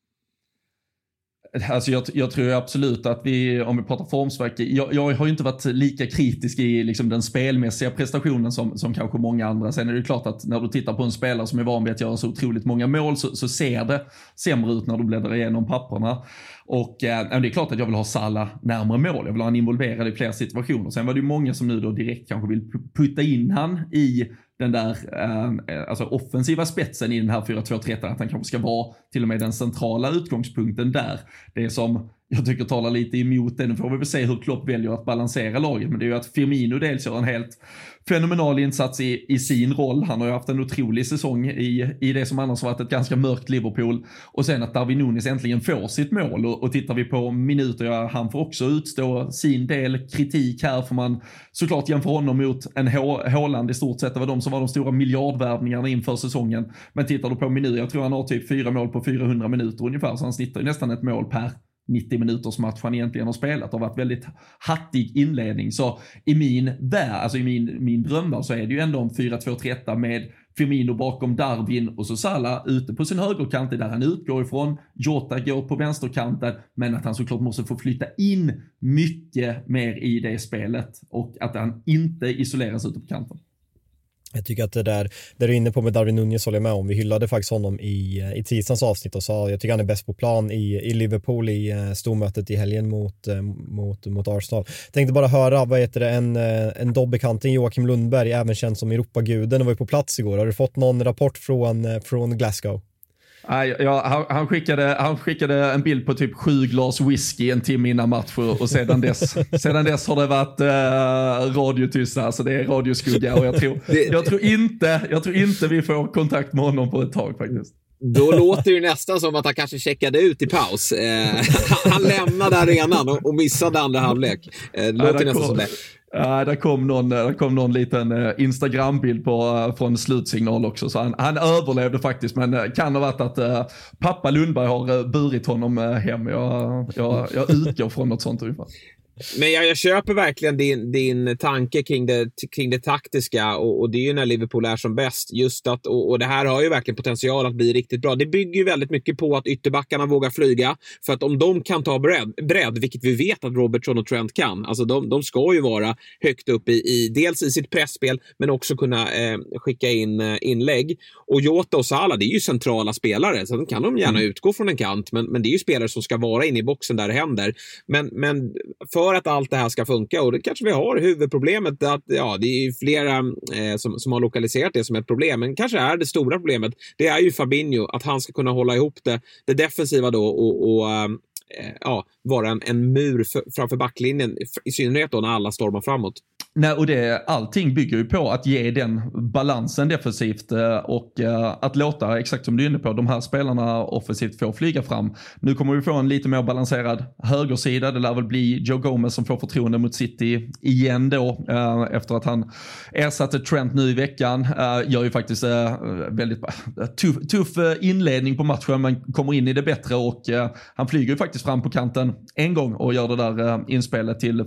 Alltså jag, jag tror absolut att vi, om vi pratar formsvacka, jag, jag har ju inte varit lika kritisk i liksom den spelmässiga prestationen som, som kanske många andra. Sen är det ju klart att när du tittar på en spelare som är van vid att göra så otroligt många mål, så, så ser det sämre ut när du bläddrar igenom papperna. Och eh, det är klart att jag vill ha Salah närmare mål. Jag vill ha han involverad i fler situationer. Sen var det ju många som nu då direkt kanske vill putta in han i den där eh, alltså offensiva spetsen i den här fyra två tre, att han kanske ska vara till och med den centrala utgångspunkten där. Det som jag tycker talar lite emot det. Nu får vi väl se hur Klopp väljer att balansera laget, men det är ju att Firmino dels gör en helt fenomenal insats i, i sin roll. Han har ju haft en otrolig säsong i, i det som annars varit ett ganska mörkt Liverpool. Och sen att Darwin Núñez äntligen får sitt mål. Och, och tittar vi på minuter, ja, han får också utstå sin del kritik här. För man såklart jämför honom mot en Haaland i stort sett. Det var de som var de stora miljardvärvningarna inför säsongen. Men tittar du på minuter, jag tror han har typ fyra mål på fyrahundra minuter ungefär. Så han snittar ju nästan ett mål per nittio minuters match han egentligen har spelat och varit väldigt hattig inledning. Så i min värld, alltså i min, min drömmar, så är det ju ändå en fyra två tre med Firmino bakom Darwin och så Salah ute på sin högerkant där han utgår ifrån. Jota går på vänsterkanten, men att han såklart måste få flytta in mycket mer i det spelet och att han inte isoleras ute på kanten. Jag tycker att det där, det du är inne på med Darwin Núñez håller jag med om. Vi hyllade faktiskt honom i, i tisdagens avsnitt och sa jag tycker han är bäst på plan i, i Liverpool i uh, stormötet i helgen mot, uh, mot, mot Arsenal. Tänkte bara höra, vad heter det, en, uh, en dobbbekanting, Joakim Lundberg, även känd som Europaguden, och var ju på plats igår. Har du fått någon rapport från, uh, från Glasgow? Nej, ja, han, han, skickade, han skickade en bild på typ sju glas whisky en timme innan match och sedan dess, sedan dess har det varit uh, radiotysta, alltså det är radioskugga och jag tror, jag, tror inte, jag tror inte vi får kontakt med honom på ett tag faktiskt. Då låter det ju nästan som att han kanske checkade ut i paus. Eh, han lämnade arenan och, och missade andra halvlek. Eh, det låter nästan som det. Ja, där kom någon, där kom någon liten uh, Instagram-bild på, uh, från slutsignal också. Så han, han överlevde faktiskt, men uh, kan ha varit att uh, pappa Lundberg har uh, burit honom uh, hem. Jag, jag, jag utgår från något sånt ungefär. Men jag, jag köper verkligen din, din tanke kring det, kring det taktiska och, och det är ju när Liverpool är som bäst. Just att, och, och det här har ju verkligen potential att bli riktigt bra. Det bygger ju väldigt mycket på att ytterbackarna vågar flyga. För att om de kan ta bredd, bredd vilket vi vet att Robertson och Trent kan. Alltså de, de ska ju vara högt upp i, i dels i sitt pressspel men också kunna eh, skicka in eh, inlägg. Och Jota och Salah, det är ju centrala spelare. Så kan de gärna mm. utgå från en kant. Men, men det är ju spelare som ska vara inne i boxen där det händer. Men, men för att allt det här ska funka, och det kanske vi har huvudproblemet att ja, det är ju flera eh, som, som har lokaliserat det som ett problem, men kanske är det stora problemet, det är ju Fabinho, att han ska kunna hålla ihop det, det defensiva då och, och eh, ja, vara en, en mur för, framför backlinjen, i synnerhet då när alla stormar framåt. Nej, och det, allting bygger ju på att ge den balansen defensivt och att låta, exakt som du är inne på, de här spelarna offensivt få flyga fram. Nu kommer vi få en lite mer balanserad högersida. Det lär väl bli Joe Gomez som får förtroende mot City igen då, efter att han ersatte Trent nu i veckan. Gör ju faktiskt väldigt tuff, tuff inledning på matchen, men kommer in i det bättre och han flyger ju faktiskt fram på kanten en gång och gör det där inspelet till,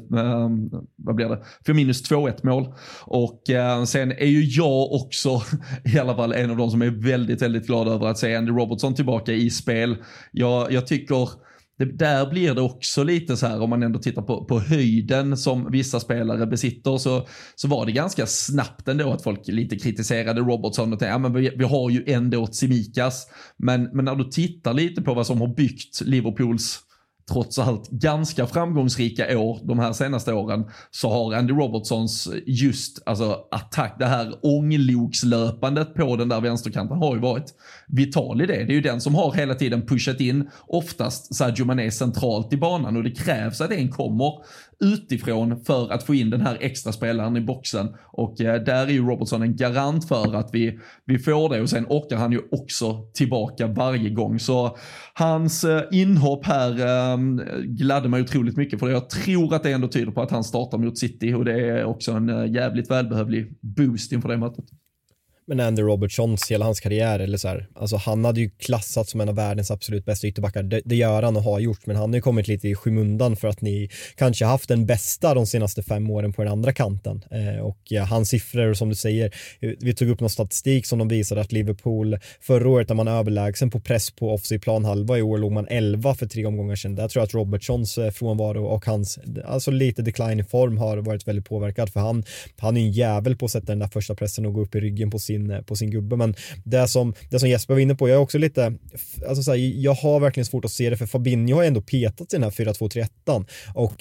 vad blir det, för minus två ett mål. Och eh, sen är ju jag också i alla fall en av de som är väldigt, väldigt glad över att se Andy Robertson tillbaka i spel. Jag, jag tycker det, där blir det också lite så här, om man ändå tittar på, på höjden som vissa spelare besitter, så, så var det ganska snabbt ändå att folk lite kritiserade Robertson och tänkte, ja men vi, vi har ju ändå Tsimikas. Men, men när du tittar lite på vad som har byggt Liverpools trots allt ganska framgångsrika år de här senaste åren, så har Andy Robertsons just alltså attack, det här ånglokslöpandet på den där vänsterkanten har ju varit vital i det. Det är ju den som har hela tiden pushat in oftast Sadio Mané centralt i banan, och det krävs att en kommer utifrån för att få in den här extra spelaren i boxen, och eh, där är ju Robertson en garant för att vi, vi får det, och sen åker han ju också tillbaka varje gång, så hans eh, inhopp här eh, gladde mig otroligt mycket, för jag tror att det ändå tyder på att han startar mot City, och det är också en eh, jävligt välbehövlig boost inför det mötet. Men Andy Robertsons, hela hans karriär, eller så här, alltså han hade ju klassat som en av världens absolut bästa ytterbackar. Det, det gör han och har gjort, men han har ju kommit lite i skymundan för att ni kanske haft den bästa de senaste fem åren på den andra kanten. Eh, och ja, hans siffror, som du säger, vi tog upp någon statistik som de visade att Liverpool förra året, där man överlägsen på press på offside planhalva, i år låg man elva för tre omgångar sedan. Där tror jag att Robertsons frånvaro och hans, alltså lite decline i form har varit väldigt påverkad, för han, han är en jävel på att sätta den där första pressen och gå upp i ryggen på sin på sin gubbe. Men det som, det som Jesper var inne på, jag är också lite, alltså så här, jag har verkligen svårt att se det, för Fabinho har ändå petat i den här fyra två tre ett, och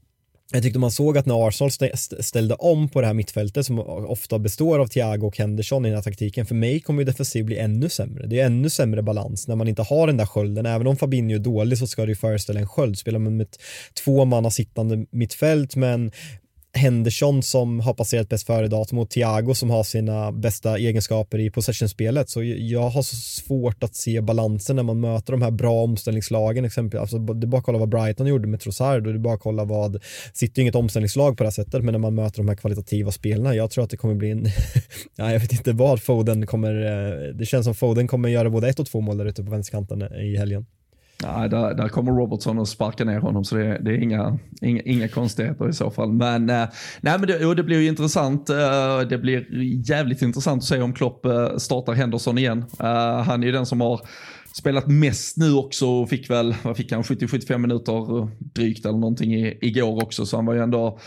jag tyckte man såg att när Arsenal ställde om på det här mittfältet, som ofta består av Thiago och Henderson i den här taktiken, för mig kommer ju defensiv bli ännu sämre. Det är ännu sämre balans när man inte har den där skölden. Även om Fabinho är dålig så ska det ju föreställa en sköld. Spelar man med ett två manna sittande mittfält, men Henderson som har passerat bäst före datum och Thiago som har sina bästa egenskaper i possession-spelet, så jag har så svårt att se balansen när man möter de här bra omställningslagen exempelvis. Alltså, det är bara att kolla vad Brighton gjorde med Trossard, och det är bara att kolla vad, sitter ju inget omställningslag på det här sättet, men när man möter de här kvalitativa spelarna, jag tror att det kommer bli en ja, jag vet inte vad Foden kommer, det känns som Foden kommer göra både ett och två mål där ute på vänsterkanten i helgen. Nej, där, där kommer Robertson att sparka ner honom, så det, det är inga, inga, inga konstigheter i så fall. Men, äh, nej, men det, det blir ju intressant. Äh, det blir jävligt intressant att se om Klopp äh, startar Henderson igen. Äh, han är ju den som har spelat mest nu också, och fick väl, vad fick han, sjuttio till sjuttiofem minuter drygt eller någonting i, igår också, så han var ju ändå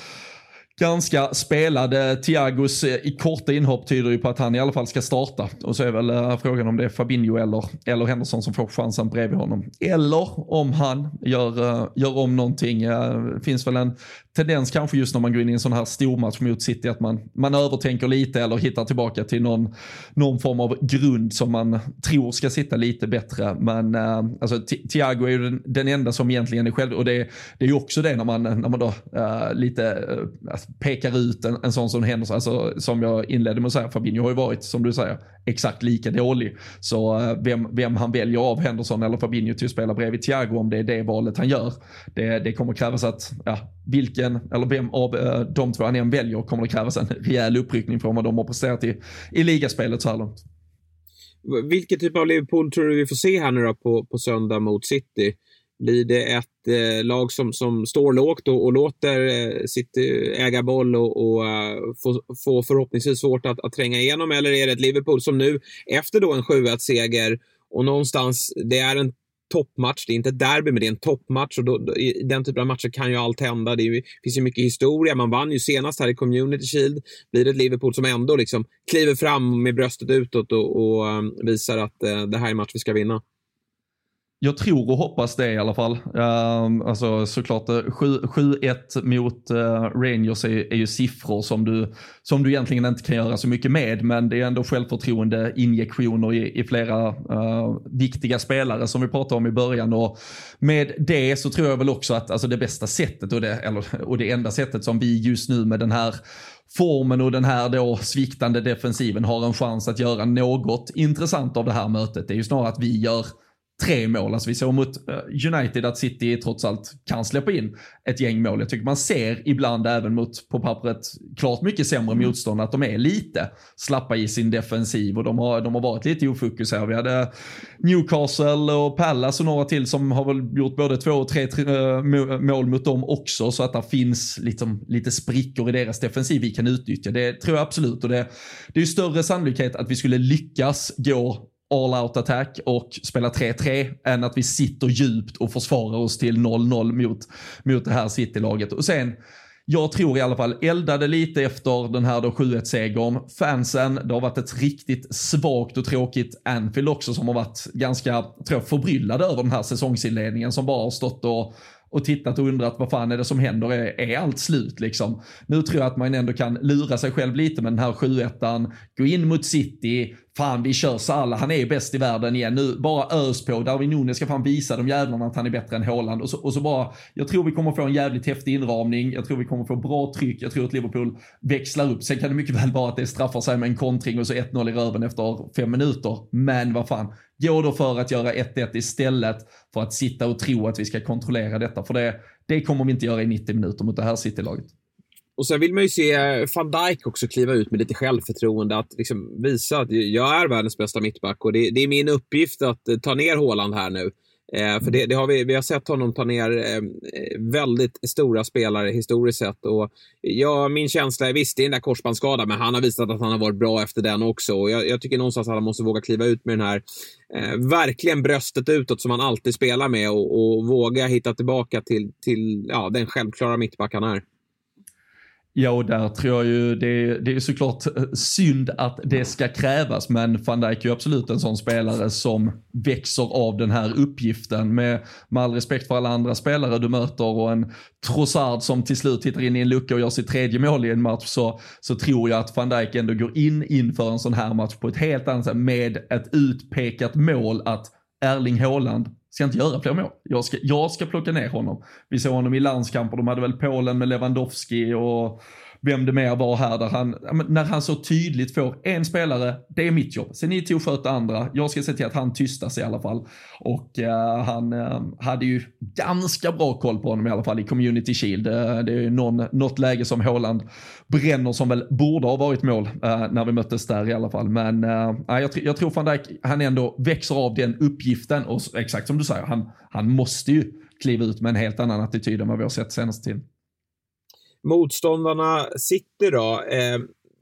ganska spelade. Thiagos i korta inhopp tyder ju på att han i alla fall ska starta. Och så är väl uh, frågan om det är Fabinho eller, eller Henderson som får chansen bredvid honom. Eller om han gör, uh, gör om någonting. Uh, finns väl en tendens kanske just när man går in i en sån här stormatch mot City att man, man övertänker lite eller hittar tillbaka till någon, någon form av grund som man tror ska sitta lite bättre. Men uh, alltså, Thiago är ju den, den enda som egentligen är själv. Och det, det är ju också det när man, när man då uh, lite uh, pekar ut en, en sån som Henderson. Alltså, som jag inledde med att säga, Fabinho har ju varit, som du säger, exakt lika dålig. Så uh, vem, vem han väljer av, Henderson eller Fabinho, till att spela bredvid Thiago, om det är det valet han gör, det, det kommer krävas att ja, vilken eller vem av uh, de två han än väljer, kommer det krävas en rejäl uppryckning från vad de har presterat i, i ligaspelet så här långt. Vilket typ av Liverpool tror du vi får se här nu då på, på söndag mot City? Blir det ett eh, lag som, som står lågt och, och låter eh, sitt äga boll och, och uh, få, få förhoppningsvis svårt att, att tränga igenom, eller är det ett Liverpool som nu efter då en sju ett seger och någonstans, det är en toppmatch, det är inte ett derby men det är en toppmatch och då, då, i den typen av matcher kan ju allt hända, det ju, finns ju mycket historia, man vann ju senast här i Community Shield, blir det ett Liverpool som ändå liksom kliver fram med bröstet utåt och, och um, visar att uh, det här är en match vi ska vinna. Jag tror och hoppas det i alla fall. Uh, alltså såklart sju ett mot uh, Rangers är, är ju siffror som du, som du egentligen inte kan göra så mycket med, men det är ändå självförtroende injektioner i, i flera uh, viktiga spelare som vi pratade om i början, och med det så tror jag väl också att alltså det bästa sättet och det, eller, och det enda sättet som vi just nu med den här formen och den här då sviktande defensiven har en chans att göra något intressant av det här mötet, det är ju snarare att vi gör tre mål. Alltså vi såg mot United att City trots allt kan släppa in ett gäng mål. Jag tycker man ser ibland även mot på pappret klart mycket sämre mm. motstånd att de är lite slappa i sin defensiv och de har, de har varit lite ofokus här. Vi hade Newcastle och Palace och några till som har väl gjort både två och tre, tre äh, mål mot dem också, så att det finns liksom, lite sprickor i deras defensiv vi kan utnyttja. Det tror jag absolut, och det, det är ju större sannolikhet att vi skulle lyckas gå all out attack och spela tre tre än att vi sitter djupt och försvarar oss till noll noll mot, mot det här City-laget. Och sen, jag tror i alla fall, eldade lite efter den här då sju ett segern. Fansen, det har varit ett riktigt svagt och tråkigt Anfield också som har varit ganska, tror jag, förbryllade över den här säsongsinledningen, som bara har stått och och tittat och undrat vad fan är det som händer, är, är allt slut liksom. Nu tror jag att man ändå kan lura sig själv lite med den här sju ettan, gå in mot City, fan vi kör Salah, han är bäst i världen igen nu, bara ös på, Darwin Núñez ska fan visa de jävlarna att han är bättre än Haaland, och så, och så bara, jag tror vi kommer få en jävligt häftig inramning, jag tror vi kommer få bra tryck, jag tror att Liverpool växlar upp, sen kan det mycket väl vara att det straffar sig med en kontring och så ett noll i röven efter fem minuter, men vad fan, gå då för att göra ett ett istället för att sitta och tro att vi ska kontrollera detta, för det, det kommer vi inte göra i nittio minuter mot det här City-laget. Och sen vill man ju se Van Dijk också kliva ut med lite självförtroende, att liksom visa att jag är världens bästa mittback och det, det är min uppgift att ta ner Haaland här nu. Eh, för det, det har vi, vi har sett honom ta ner eh, väldigt stora spelare historiskt sett, och ja, min känsla är visst det är den där korsbandsskadan, men han har visat att han har varit bra efter den också, och jag, jag tycker någonstans att han måste våga kliva ut med den här eh, verkligen bröstet utåt som han alltid spelar med, och, och våga hitta tillbaka till, till ja, den självklara mittback han är. Ja, och där tror jag ju det, det är såklart synd att det ska krävas, men Van Dijk är ju absolut en sån spelare som växer av den här uppgiften, med, med all respekt för alla andra spelare du möter, och en Trossard som till slut hittar in i en lucka och gör sitt tredje mål i en match, så, så tror jag att Van Dijk ändå går in inför en sån här match på ett helt annat sätt, med ett utpekat mål att Erling Haaland ska inte göra fler mål. Jag ska, jag ska plocka ner honom. Vi såg honom i landskamper, de hade väl Polen med Lewandowski och vem det mer var här, där han, när han så tydligt får en spelare, det är mitt jobb. Sen ni till att sköta andra. Jag ska se till att han tystas i alla fall. Och uh, han uh, hade ju ganska bra koll på honom i alla fall i Community Shield. Uh, det är ju någon, något läge som Haaland bränner som väl borde ha varit mål uh, när vi möttes där i alla fall. Men uh, jag, jag tror Van Dijk, han ändå växer av den uppgiften, och exakt som du säger, han, han måste ju kliva ut med en helt annan attityd än vad vi har sett senast till. Motståndarna sitter då eh,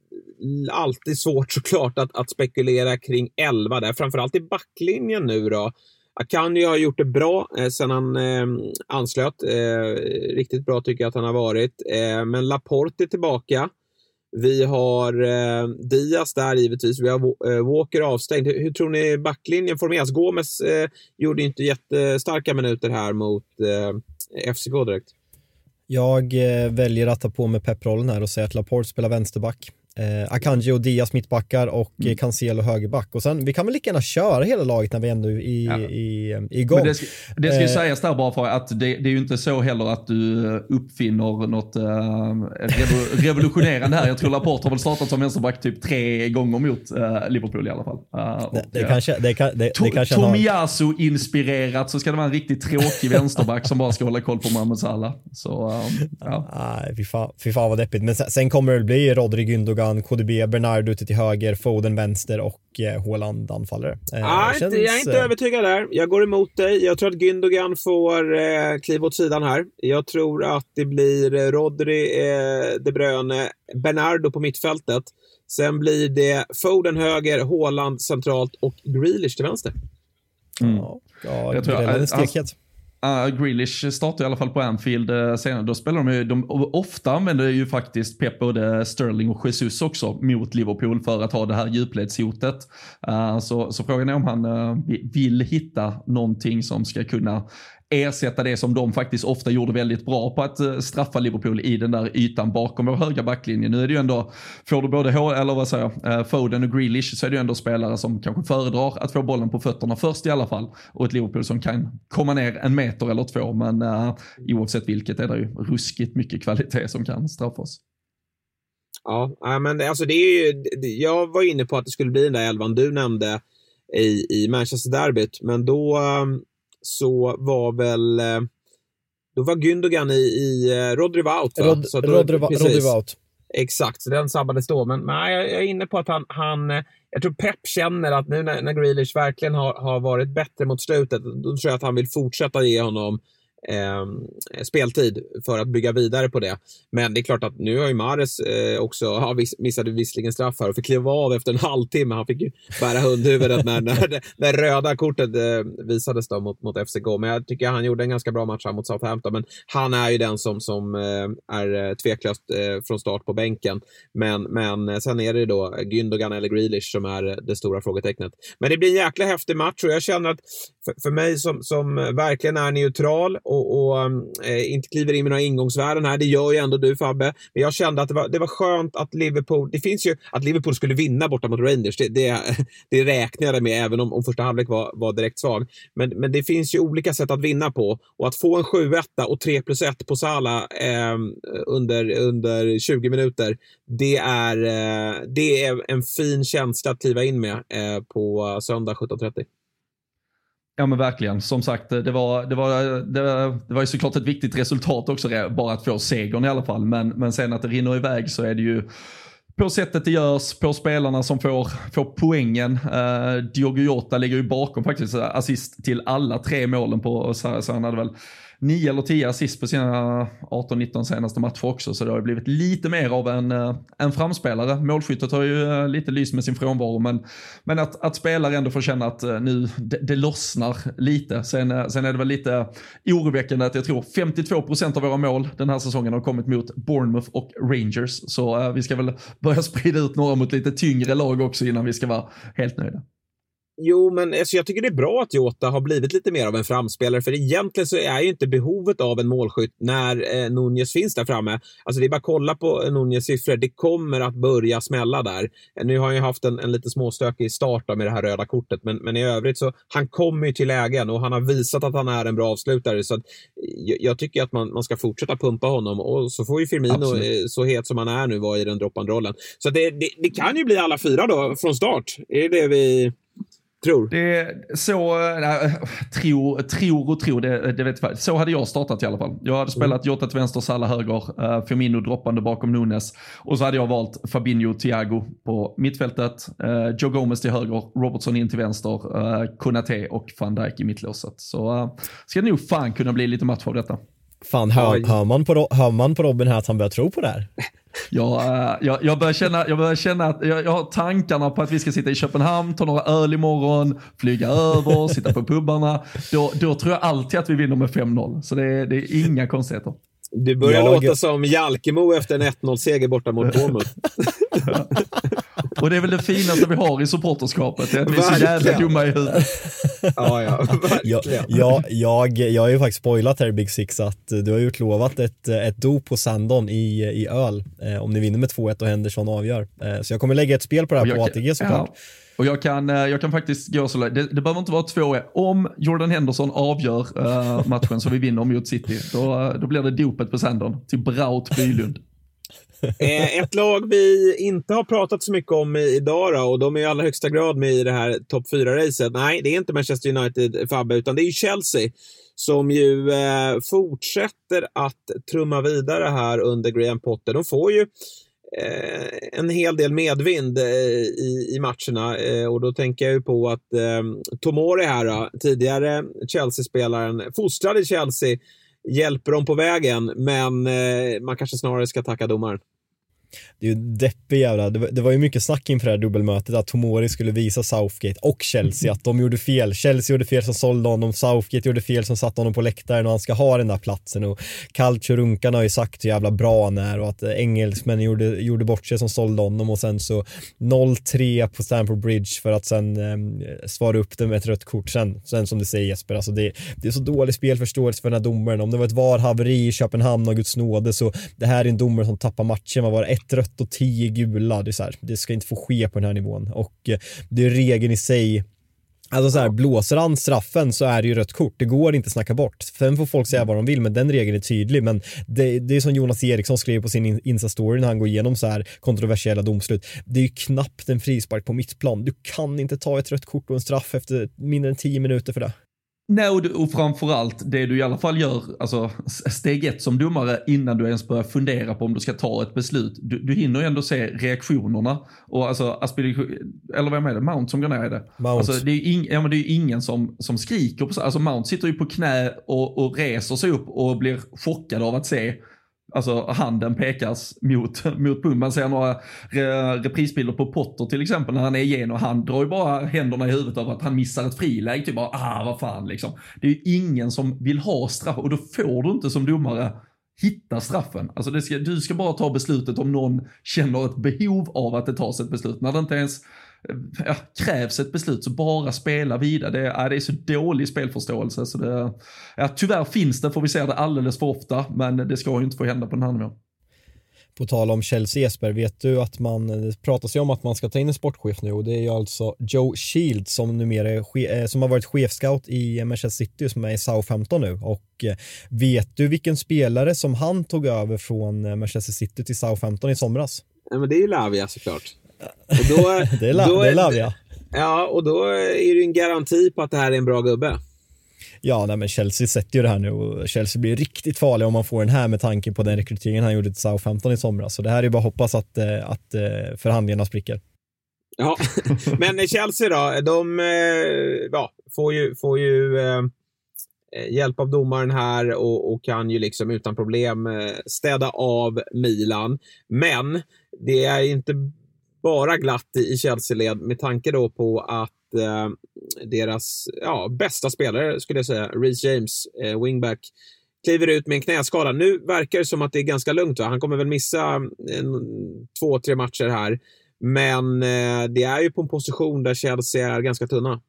alltid svårt såklart att, att spekulera kring elva där, framförallt i backlinjen nu då. Akanji har gjort det bra eh, sen han eh, anslöt, eh, riktigt bra tycker jag att han har varit, eh, men Laporte är tillbaka, vi har eh, Diaz där givetvis, vi har eh, Walker avstängd. Hur, hur tror ni backlinjen formeras? Gomes eh, gjorde inte jättestarka minuter här mot eh, F C K direkt. Jag eh, väljer att ta på mig pepprollen här och säga att Laporte spelar vänsterback. Eh, Akanji och Diaz mittbackar och mm. Cancelo högerback. Och sen, vi kan väl lika gärna köra hela laget när vi ändå är i, ja. i, i igång. Men det ska, det ska ju eh, sägas där bara för att det, det är ju inte så heller att du uppfinner något uh, revo, revolutionerande här. Jag tror Laporte har väl startat som vänsterback typ tre gånger mot uh, Liverpool i alla fall. Uh, det, det, uh, kanske, det, kan, det, to, det kanske Tomiyasu-inspirerat, så ska det vara en riktigt tråkig vänsterback som bara ska hålla koll på Mohamed Salah. Så, um, ja. Nej, fy fan, fy fan vad deppigt. Men sen, sen kommer det bli Rodri, Gündogan Gündogan, K D B, Bernardo ute till höger, Foden vänster och eh, Haaland anfallare. Eh, ah, känns, jag är inte eh... övertygad där. Jag går emot dig. Jag tror att Gündogan får eh, kliva åt sidan här. Jag tror att det blir Rodri, eh, De Bruyne, Bernardo på mittfältet. Sen blir det Foden höger, Haaland centralt och Grealish till vänster. Mm. Ja, ja, jag tror det är en stekhet. Uh, Grealish startar i alla fall på Anfield uh, senare. Då spelar de ju, de ofta använder ju faktiskt Pep både Sterling och Jesus också mot Liverpool för att ha det här djupledshotet. Uh, så, så frågan är om han uh, vill hitta någonting som ska kunna ersätta det som de faktiskt ofta gjorde väldigt bra på att straffa Liverpool i den där ytan bakom vår höga backlinje. Nu är det ju ändå, får du både H- eller vad säger jag, Foden och Grealish, så är det ju ändå spelare som kanske föredrar att få bollen på fötterna först i alla fall. Och ett Liverpool som kan komma ner en meter eller två, men uh, oavsett vilket är det ju ruskigt mycket kvalitet som kan straffa oss. Ja, men alltså det är ju, jag var inne på att det skulle bli den där elvan du nämnde i, i Manchester-derbyt, men då um... så var väl då var Gündogan i, i Rodri var out, Rod, så då, Rodri, var, Rodri var out. Exakt, så den sabbades då. Men nej, jag är inne på att han, han jag tror Pep känner att nu när, när Grealish verkligen har, har varit bättre mot slutet, då tror jag att han vill fortsätta ge honom Eh, speltid för att bygga vidare på det. Men det är klart att nu har ju Mahrez eh, också ja, viss, missade visserligen straff här och fick kliva av efter en halvtimme. Han fick ju bära hundhuvudet när, när det, det röda kortet eh, visades då mot, mot F C K. Men jag tycker han gjorde en ganska bra match här mot Southampton. Men han är ju den som, som eh, är tveklöst eh, från start på bänken. Men, men sen är det då Gündogan eller Grealish som är det stora frågetecknet. Men det blir en jäkla häftig match och jag känner att för, för mig som, som verkligen är neutral och, och äh, inte kliver in med några ingångsvärden här, det gör ju ändå du Fabbe, men jag kände att det var, det var skönt att Liverpool, det finns ju att Liverpool skulle vinna borta mot Rangers, det, det, det räknade jag med även om, om första halvlek var, var direkt svag, men, men det finns ju olika sätt att vinna på och att få en sju ett och tre plus ett på Salah eh, under, under tjugo minuter, det är, eh, det är en fin känsla att kliva in med eh, på söndag sjutton trettio. Ja men verkligen, som sagt det var, det var, det var, det var ju såklart ett viktigt resultat också, bara att få segern i alla fall, men, men sen att det rinner iväg så är det ju på sättet det görs, på spelarna som får, får poängen. Uh, Diogo Jota ligger ju bakom faktiskt assist till alla tre målen på, så, så han hade väl nio eller tio assist på sina arton nitton senaste matcher också, så det har ju blivit lite mer av en, en framspelare. Målskyttet har ju lite lys med sin frånvaro, men, men att, att spelare ändå får känna att nu det, det lossnar lite. Sen, sen är det väl lite oroväckande att jag tror femtiotvå procent av våra mål den här säsongen har kommit mot Bournemouth och Rangers, så uh, vi ska väl börja sprida ut några mot lite tyngre lag också innan vi ska vara helt nöjda. Jo, men alltså, jag tycker det är bra att Jota har blivit lite mer av en framspelare, för egentligen så är ju inte behovet av en målskytt när eh, Nunez finns där framme. Alltså det är bara att kolla på Nunez siffror, det kommer att börja smälla där. Nu har han ju haft en, en lite småstökig start med det här röda kortet, men, men i övrigt så han kommer ju till lägen och han har visat att han är en bra avslutare, så att, jag, jag tycker att man, man ska fortsätta pumpa honom, och så får ju Firmino eh, så het som han är nu vara i den droppande rollen. Så det, det, det kan ju bli alla fyra då från start. Är det vi tror? Det så, nej, tror, tror och tror, det, det vet jag. Så hade jag startat i alla fall. Jag hade spelat Jota till vänster, Salah höger, uh, Firmino droppande bakom Nunes. Och så hade jag valt Fabinho, Thiago på mittfältet, uh, Joe Gomez till höger, Robertson in till vänster, uh, Konate och Van Dijk i mittlåset. Så uh, ska det nog fan kunna bli lite match av detta. Fan, hör, hör, man på, hör man på Robin här att han börjar tro på det här? Ja, jag, jag, börjar känna, jag börjar känna att jag, jag har tankarna på att vi ska sitta i Köpenhamn, ta några öl imorgon, flyga över, sitta på pubbarna. Då, då tror jag alltid att vi vinner med fem noll. Så det, det är inga konstigheter. Du börjar jag... låta som Jalkemo efter en ett noll-seger borta mot Bournemouth. Och det är väl det finaste vi har i supporterskapet. Det är att vi är så jävla dumma i huvudet. Ja, ja, jag, jag, jag, jag har ju faktiskt spoilat här i Big Six att du har utlovat ett, ett dop på Sandon i, i öl. Eh, om ni vinner med två ett och Henderson avgör. Eh, så jag kommer lägga ett spel på det här på A T G såklart. Ja. Och jag kan, jag kan faktiskt gå så långt. Det, det behöver inte vara två ett. Om Jordan Henderson avgör uh, matchen så vi vinner mot City, då, då blir det dopet på Sandon till Braut Bylund. Ett lag vi inte har pratat så mycket om idag då, och de är i allra högsta grad med i det här topp fyra-racet. Nej, det är inte Manchester United, Fabbe, utan det är ju Chelsea som ju eh, fortsätter att trumma vidare här under Graham Potter. De får ju eh, en hel del medvind eh, i, i matcherna. Eh, och då tänker jag ju på att eh, Tomori här då, tidigare Chelsea-spelaren, fostrad i Chelsea, hjälper dem på vägen, men eh, man kanske snarare ska tacka domaren. Det är ju deppig jävla, det var, det var ju mycket snack inför det här dubbelmötet att Tomori skulle visa Southgate och Chelsea att de gjorde fel. Chelsea gjorde fel som sålde honom, Southgate gjorde fel som satte honom på läktaren och han ska ha den där platsen. Och Calcio-runkarna har ju sagt hur jävla bra han är och att engelsmännen gjorde, gjorde bort sig som sålde honom, och sen så noll tre på Stamford Bridge för att sen eh, svara upp det med ett rött kort. Sen, sen som du säger Jesper, alltså det, det är så dålig spelförståelse för den här domaren. Om det var ett var-haveri i Köpenhamn och Guds nåde, så det här är en domare som tappar matchen. Vad var det? Ett rött och tio gula. Det är så här, det ska inte få ske på den här nivån. Och eh, det är regeln i sig. Alltså så här, blåser han straffen så är det ju rött kort. Det går inte att snacka bort. Sen får folk säga vad de vill, men den regeln är tydlig. Men det, det är som Jonas Eriksson skrev på sin Insta-story när han går igenom så här kontroversiella domslut. Det är ju knappt en frispark på mittplan. Du kan inte ta ett rött kort och en straff efter mindre än tio minuter för det. Nej, och, och framförallt det du i alla fall gör, alltså steg ett som domare innan du ens börjar fundera på om du ska ta ett beslut. Du, du hinner ju ändå se reaktionerna. Och alltså, eller vad är det? Mount som går ner i det. Alltså, det är ju ing, ja, men det är ingen som, som skriker på sig. Alltså Mount sitter ju på knä och, och reser sig upp och blir chockad av att se. Alltså handen pekas mot, mot pung. Man ser några re, reprisbilder på Potter till exempel när han är igenom, och han drar ju bara händerna i huvudet av att han missar ett friläge. Typ bara, ah vad fan liksom. Det är ju ingen som vill ha straff, och då får du inte som domare hitta straffen. Alltså det ska, du ska bara ta beslutet om någon känner ett behov av att det tas ett beslut. När det inte ens ja, krävs ett beslut, så bara spela vidare. Det är, det är så dålig spelförståelse. Så det, ja, tyvärr finns det, får vi se det alldeles för ofta, men det ska ju inte få hända på den här nivån. På tal om Chelsea, Jesper, vet du att man det pratas ju om att man ska ta in en sportchef nu, och det är ju alltså Joe Shields som numera är, som har varit chefscout i Manchester City, som är i Southampton nu. Och vet du vilken spelare som han tog över från Manchester City till Southampton i somras? Ja, men det är ju Lavia såklart. Och då, det är, la, då det är Lavia. Ja, och då är det ju en garanti på att det här är en bra gubbe. Ja, nej, men Chelsea sätter ju det här nu, och Chelsea blir riktigt farlig om man får den här med tanke på den rekryteringen han gjorde till Southampton i somras. Så det här är bara att hoppas att, att förhandlingarna spricker. Ja, men Chelsea då, de ja, får ju, får ju eh, hjälp av domaren här och, och kan ju liksom utan problem städa av Milan. Men det är inte bara glatt i Chelsea-led med tanke då på att eh, deras ja, bästa spelare, skulle jag säga, Reece James, eh, wingback, kliver ut med en knäskada. Nu verkar det som att det är ganska lugnt. Va? Han kommer väl missa en, två, tre matcher här. Men eh, det är ju på en position där Chelsea är ganska tunna.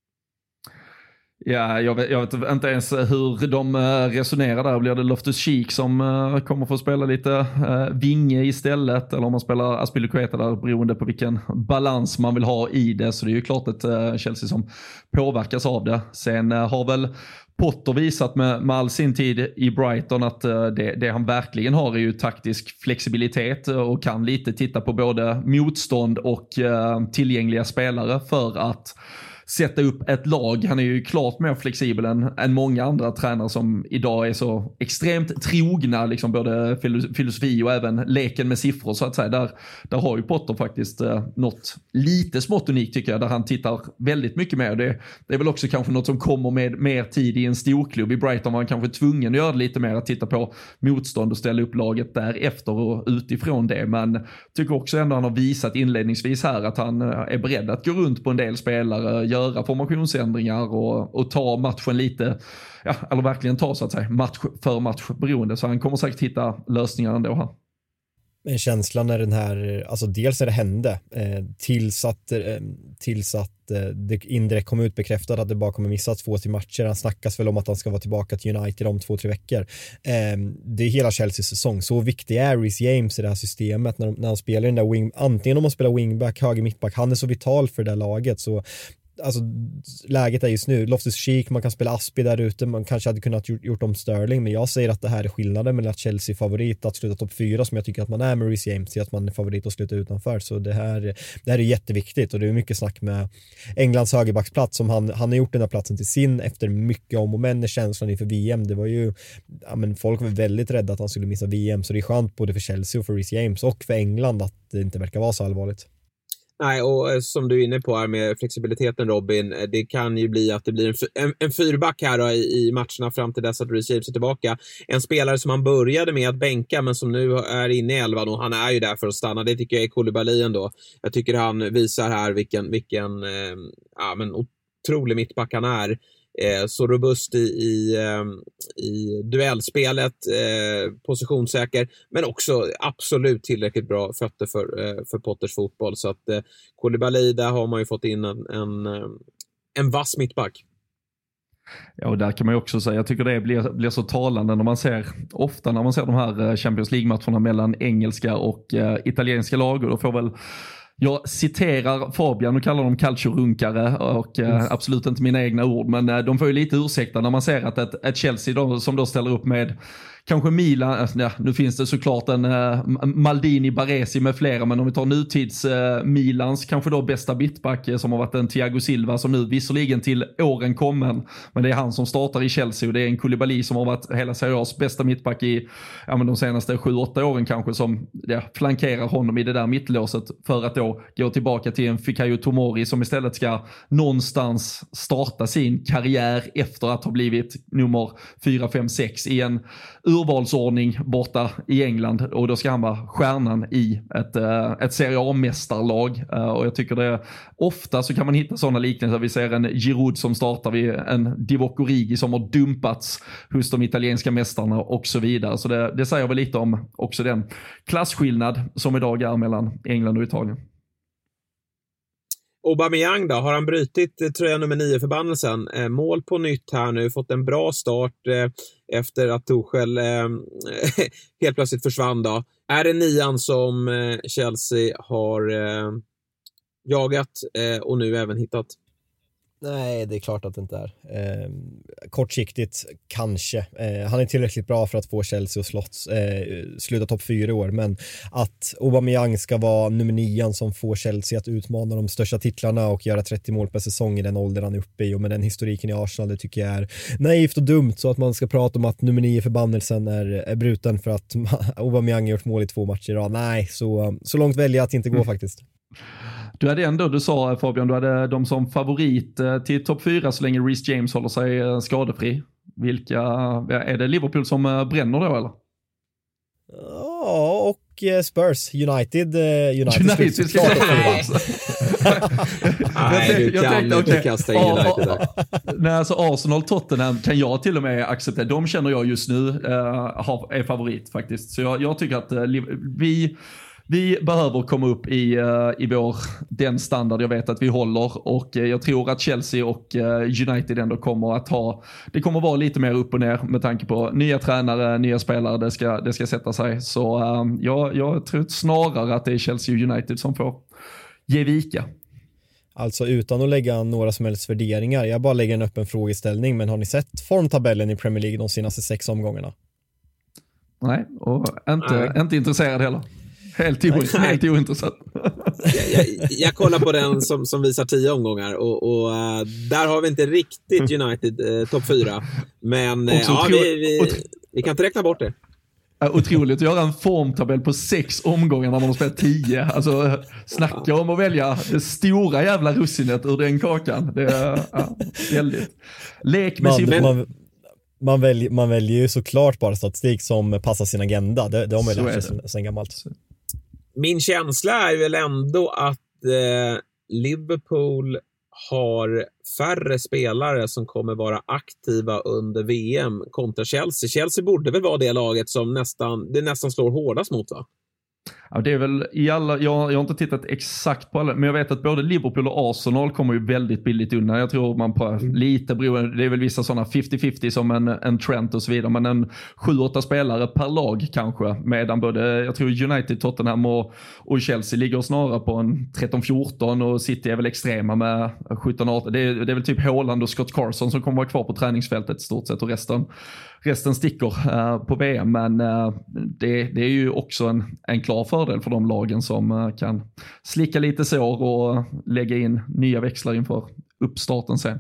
Ja, jag vet, jag vet inte ens hur de resonerar där. Blir det Loftus-Cheek som uh, kommer få spela lite uh, vinge istället, eller om man spelar Azpilicueta där, beroende på vilken balans man vill ha i det. Så det är ju klart att uh, Chelsea som påverkas av det. Sen uh, har väl Potter visat med, med all sin tid i Brighton att uh, det, det han verkligen har är ju taktisk flexibilitet och kan lite titta på både motstånd och uh, tillgängliga spelare för att sätta upp ett lag. Han är ju klart mer flexibel än, än många andra tränare som idag är så extremt trogna, liksom både filosofi och även leken med siffror så att säga. Där, där har ju Potter faktiskt eh, något lite smått unikt tycker jag, där han tittar väldigt mycket mer. Det, det är väl också kanske något som kommer med mer tid i en storklubb. I Brighton var han kanske tvungen att göra det lite mer, att titta på motstånd och ställa upp laget därefter och utifrån det. Men tycker också ändå han har visat inledningsvis här att han är beredd att gå runt på en del spelare, göra formationsändringar och, och ta matchen lite, ja, eller verkligen ta så att säga match för match beroende. Så han kommer säkert hitta lösningar ändå här. Men känslan när den här, alltså dels när det hände, eh, tills att, eh, tills att eh, det indirekt kom ut bekräftat att det bara kommer missa två till matcher. Han snackas väl om att han ska vara tillbaka till United om två, tre veckor. Eh, det är hela Chelseas säsong. Så viktig är Reece James i det här systemet när, när han spelar den där wing, antingen om man spelar wingback, höger mittback, han är så vital för det där laget. Så alltså läget är just nu, Loftus-Cheek, man kan spela Aspi där ute, man kanske hade kunnat gjort, gjort om Sterling, men jag säger att det här är skillnaden mellan att Chelsea är favorit att sluta topp fyra, som jag tycker att man är med Reece James, till att man är favorit att sluta utanför. Så det här, det här är jätteviktigt, och det är mycket snack med Englands högerbacksplats, som han, han har gjort den här platsen till sin efter mycket om och men i känslan inför V M. Det var ju, ja, men folk var väldigt rädda att han skulle missa V M, så det är skönt både för Chelsea och för Reece James och för England att det inte verkar vara så allvarligt. Nej, och som du är inne på här med flexibiliteten, Robin, det kan ju bli att det blir en, en, en fyrback här då, i, i matcherna fram till dess att Reece James är tillbaka. En spelare som han började med att bänka, men som nu är inne i elvan, och han är ju där för att stanna. Det tycker jag är Koulibaly ändå. Jag tycker han visar här vilken, vilken eh, ja, men otrolig mittback han är. Eh, så robust i, i, eh, i duellspelet, eh, positionssäker, men också absolut tillräckligt bra fötter för, eh, för Potters fotboll. Så att eh, Koulibaly, där har man ju fått in en, en, en vass mittback. Ja, och där kan man ju också säga, jag tycker det blir, blir så talande när man ser, ofta när man ser de här Champions League-matcherna mellan engelska och uh, italienska lag, och då får väl jag citerar Fabian och kallar dem calcio-runkare, och eh, absolut inte mina egna ord, men eh, de får ju lite ursäkta när man ser att ett, ett Chelsea då, som då ställer upp med kanske Milan, ja, nu finns det såklart en eh, Maldini, Baresi med flera, men om vi tar nutids eh, Milans kanske då bästa mittback eh, som har varit en Thiago Silva, som nu visserligen till åren kommen, men det är han som startar i Chelsea, och det är en Koulibaly som har varit hela Serie A's bästa mittback i ja, men de senaste sju åtta åren kanske, som ja, flankerar honom i det där mittlåset, för att då gå tillbaka till en Fikayo Tomori som istället ska någonstans starta sin karriär efter att ha blivit nummer fyra, fem, sex i en urvalsordning borta i England, och då ska han vara stjärnan i ett, ett Serie A-mästarlag, och jag tycker det ofta så kan man hitta sådana liknelser. Vi ser en Giroud som startar vid en Divock Origi som har dumpats hos de italienska mästarna och så vidare, så det, det säger väl lite om också den klasskillnad som idag är mellan England och Italien. Aubameyang då, har han brytit tröja nummer nio förbannelsen? Eh, mål på nytt här nu, fått en bra start eh, efter att Tuchel eh, helt plötsligt försvann då. Är det nian som eh, Chelsea har eh, jagat eh, och nu även hittat? Nej, det är klart att det inte är. Eh, kortsiktigt kanske. Eh, han är tillräckligt bra för att få Chelsea och slått, eh, sluta topp fyra år, men att Aubameyang ska vara nummer nian som får Chelsea att utmana de största titlarna och göra trettio mål per säsong i den ålder han är uppe i, och med den historiken i Arsenal, det tycker jag är naivt och dumt, så att man ska prata om att nummer nio förbannelsen är, är bruten för att Aubameyang har gjort mål i två matcher idag. Nej, så, så långt väljer jag att inte gå mm. faktiskt. Du hade ändå, du sa Fabian, du hade dem som favorit till topp fyra så länge Reece James håller sig skadefri. Vilka, är det Liverpool som bränner då eller? Ja, och Spurs, United. United, United ska ska Nej, du kan inte okay. kasta in United där. Nej, alltså Arsenal, Tottenham kan jag till och med acceptera. De känner jag just nu uh, är favorit faktiskt. Så jag, jag tycker att uh, vi... Vi behöver komma upp i, uh, i vår, den standard jag vet att vi håller, och uh, jag tror att Chelsea och uh, United ändå kommer att ha, det kommer vara lite mer upp och ner med tanke på nya tränare, nya spelare, det ska, det ska sätta sig. Så uh, jag, jag tror snarare att det är Chelsea och United som får ge vika. Alltså utan att lägga några som helst värderingar, jag bara lägger en öppen frågeställning, men har ni sett formtabellen i Premier League de senaste sex omgångarna? Nej, och inte, Nej. inte intresserad heller. Helt, o- helt ointressant. jag, jag, jag kollar på den som, som visar tio omgångar, och, och uh, där har vi inte riktigt United uh, topp fyra, men uh, ja, vi, vi, vi kan inte räkna bort det. Otroligt att göra en formtabell på sex omgångar när man har spelat tio. Alltså snacka om att välja det stora jävla russinet ur den kakan. Det är ja, väldigt. Lek med sin... Man, man, väljer, man väljer ju såklart bara statistik som passar sin agenda. Det, det har man ju lärt sig sen gammalt. Min känsla är väl ändå att eh, Liverpool har färre spelare som kommer vara aktiva under V M kontra Chelsea. Chelsea borde väl vara det laget som nästan, det nästan slår hårdast mot, va? Ja, det är väl i alla, jag, jag har inte tittat exakt på alla, men jag vet att både Liverpool och Arsenal kommer ju väldigt billigt undan. Jag tror man på lite beroende, det är väl vissa sådana femtio femtio som en, en Trent och så vidare, men en sju åtta spelare per lag kanske, medan både, jag tror United, Tottenham och, och Chelsea ligger snarare på en tretton fjorton och City är väl extrema med sjutton arton. Det är, det är väl typ Haaland och Scott Carson som kommer vara kvar på träningsfältet stort sett och resten Resten sticker uh, på V M, men uh, det, det är ju också en, en klar fördel för de lagen som uh, kan slicka lite sår och lägga in nya växlar inför uppstarten sen.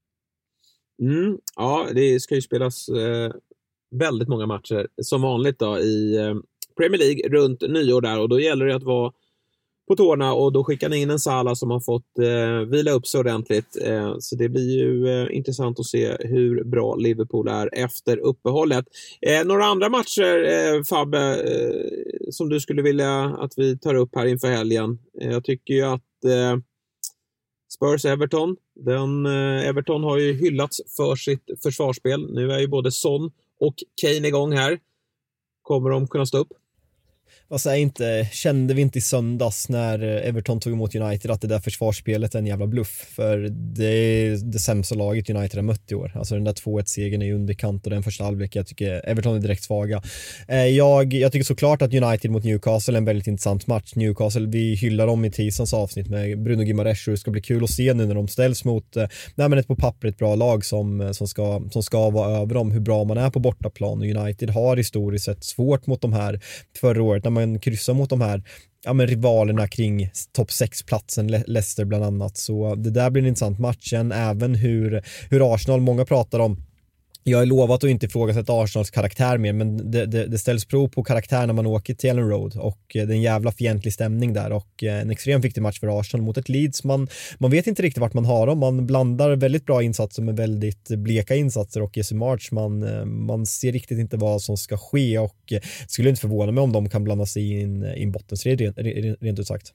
Mm, ja, det ska ju spelas eh, väldigt många matcher som vanligt då i eh, Premier League runt nyår där, och då gäller det att vara på tårna, och då skickar ni in en Salah som har fått eh, vila upp så ordentligt. Eh, så det blir ju eh, intressant att se hur bra Liverpool är efter uppehållet. Eh, några andra matcher, eh, Fabbe, eh, som du skulle vilja att vi tar upp här inför helgen. Eh, jag tycker ju att eh, Spurs-Everton, den, eh, Everton har ju hyllats för sitt försvarsspel. Nu är ju både Son och Kane igång här. Kommer de kunna stå upp? Alltså, inte, kände vi inte i söndags när Everton tog emot United att det där försvarsspelet är en jävla bluff, för det är det sämsta laget United har mött i år. Alltså den där två ett-segern är ju underkant, och den första halvlek, jag tycker Everton är direkt svaga. Jag, jag tycker såklart att United mot Newcastle är en väldigt intressant match. Newcastle, vi hyllar dem i tisdagens avsnitt med Bruno Guimaraes, och det ska bli kul att se nu när de ställs mot nej, men ett på papper ett bra lag som, som, ska, som ska vara över dem, hur bra man är på bortaplan. Och United har historiskt sett svårt mot de här förra året, när man kryssa mot de här ja, men rivalerna kring topp sex-platsen, Le- Leicester bland annat. Så det där blir en intressant matchen, även hur, hur Arsenal, många pratar om. Jag har lovat att inte ifrågasätta Arsenals karaktär mer, men det, det, det ställs prov på karaktär när man åker till Ellen Road, och det är en jävla fientlig stämning där, och en extremt viktig match för Arsenal mot ett Leeds. Man, man vet inte riktigt vart man har dem, man blandar väldigt bra insatser med väldigt bleka insatser, och Jesse March, man, man ser riktigt inte vad som ska ske, och skulle inte förvåna mig om de kan blanda sig in i en bottenstrid rent, rent, rent ut sagt.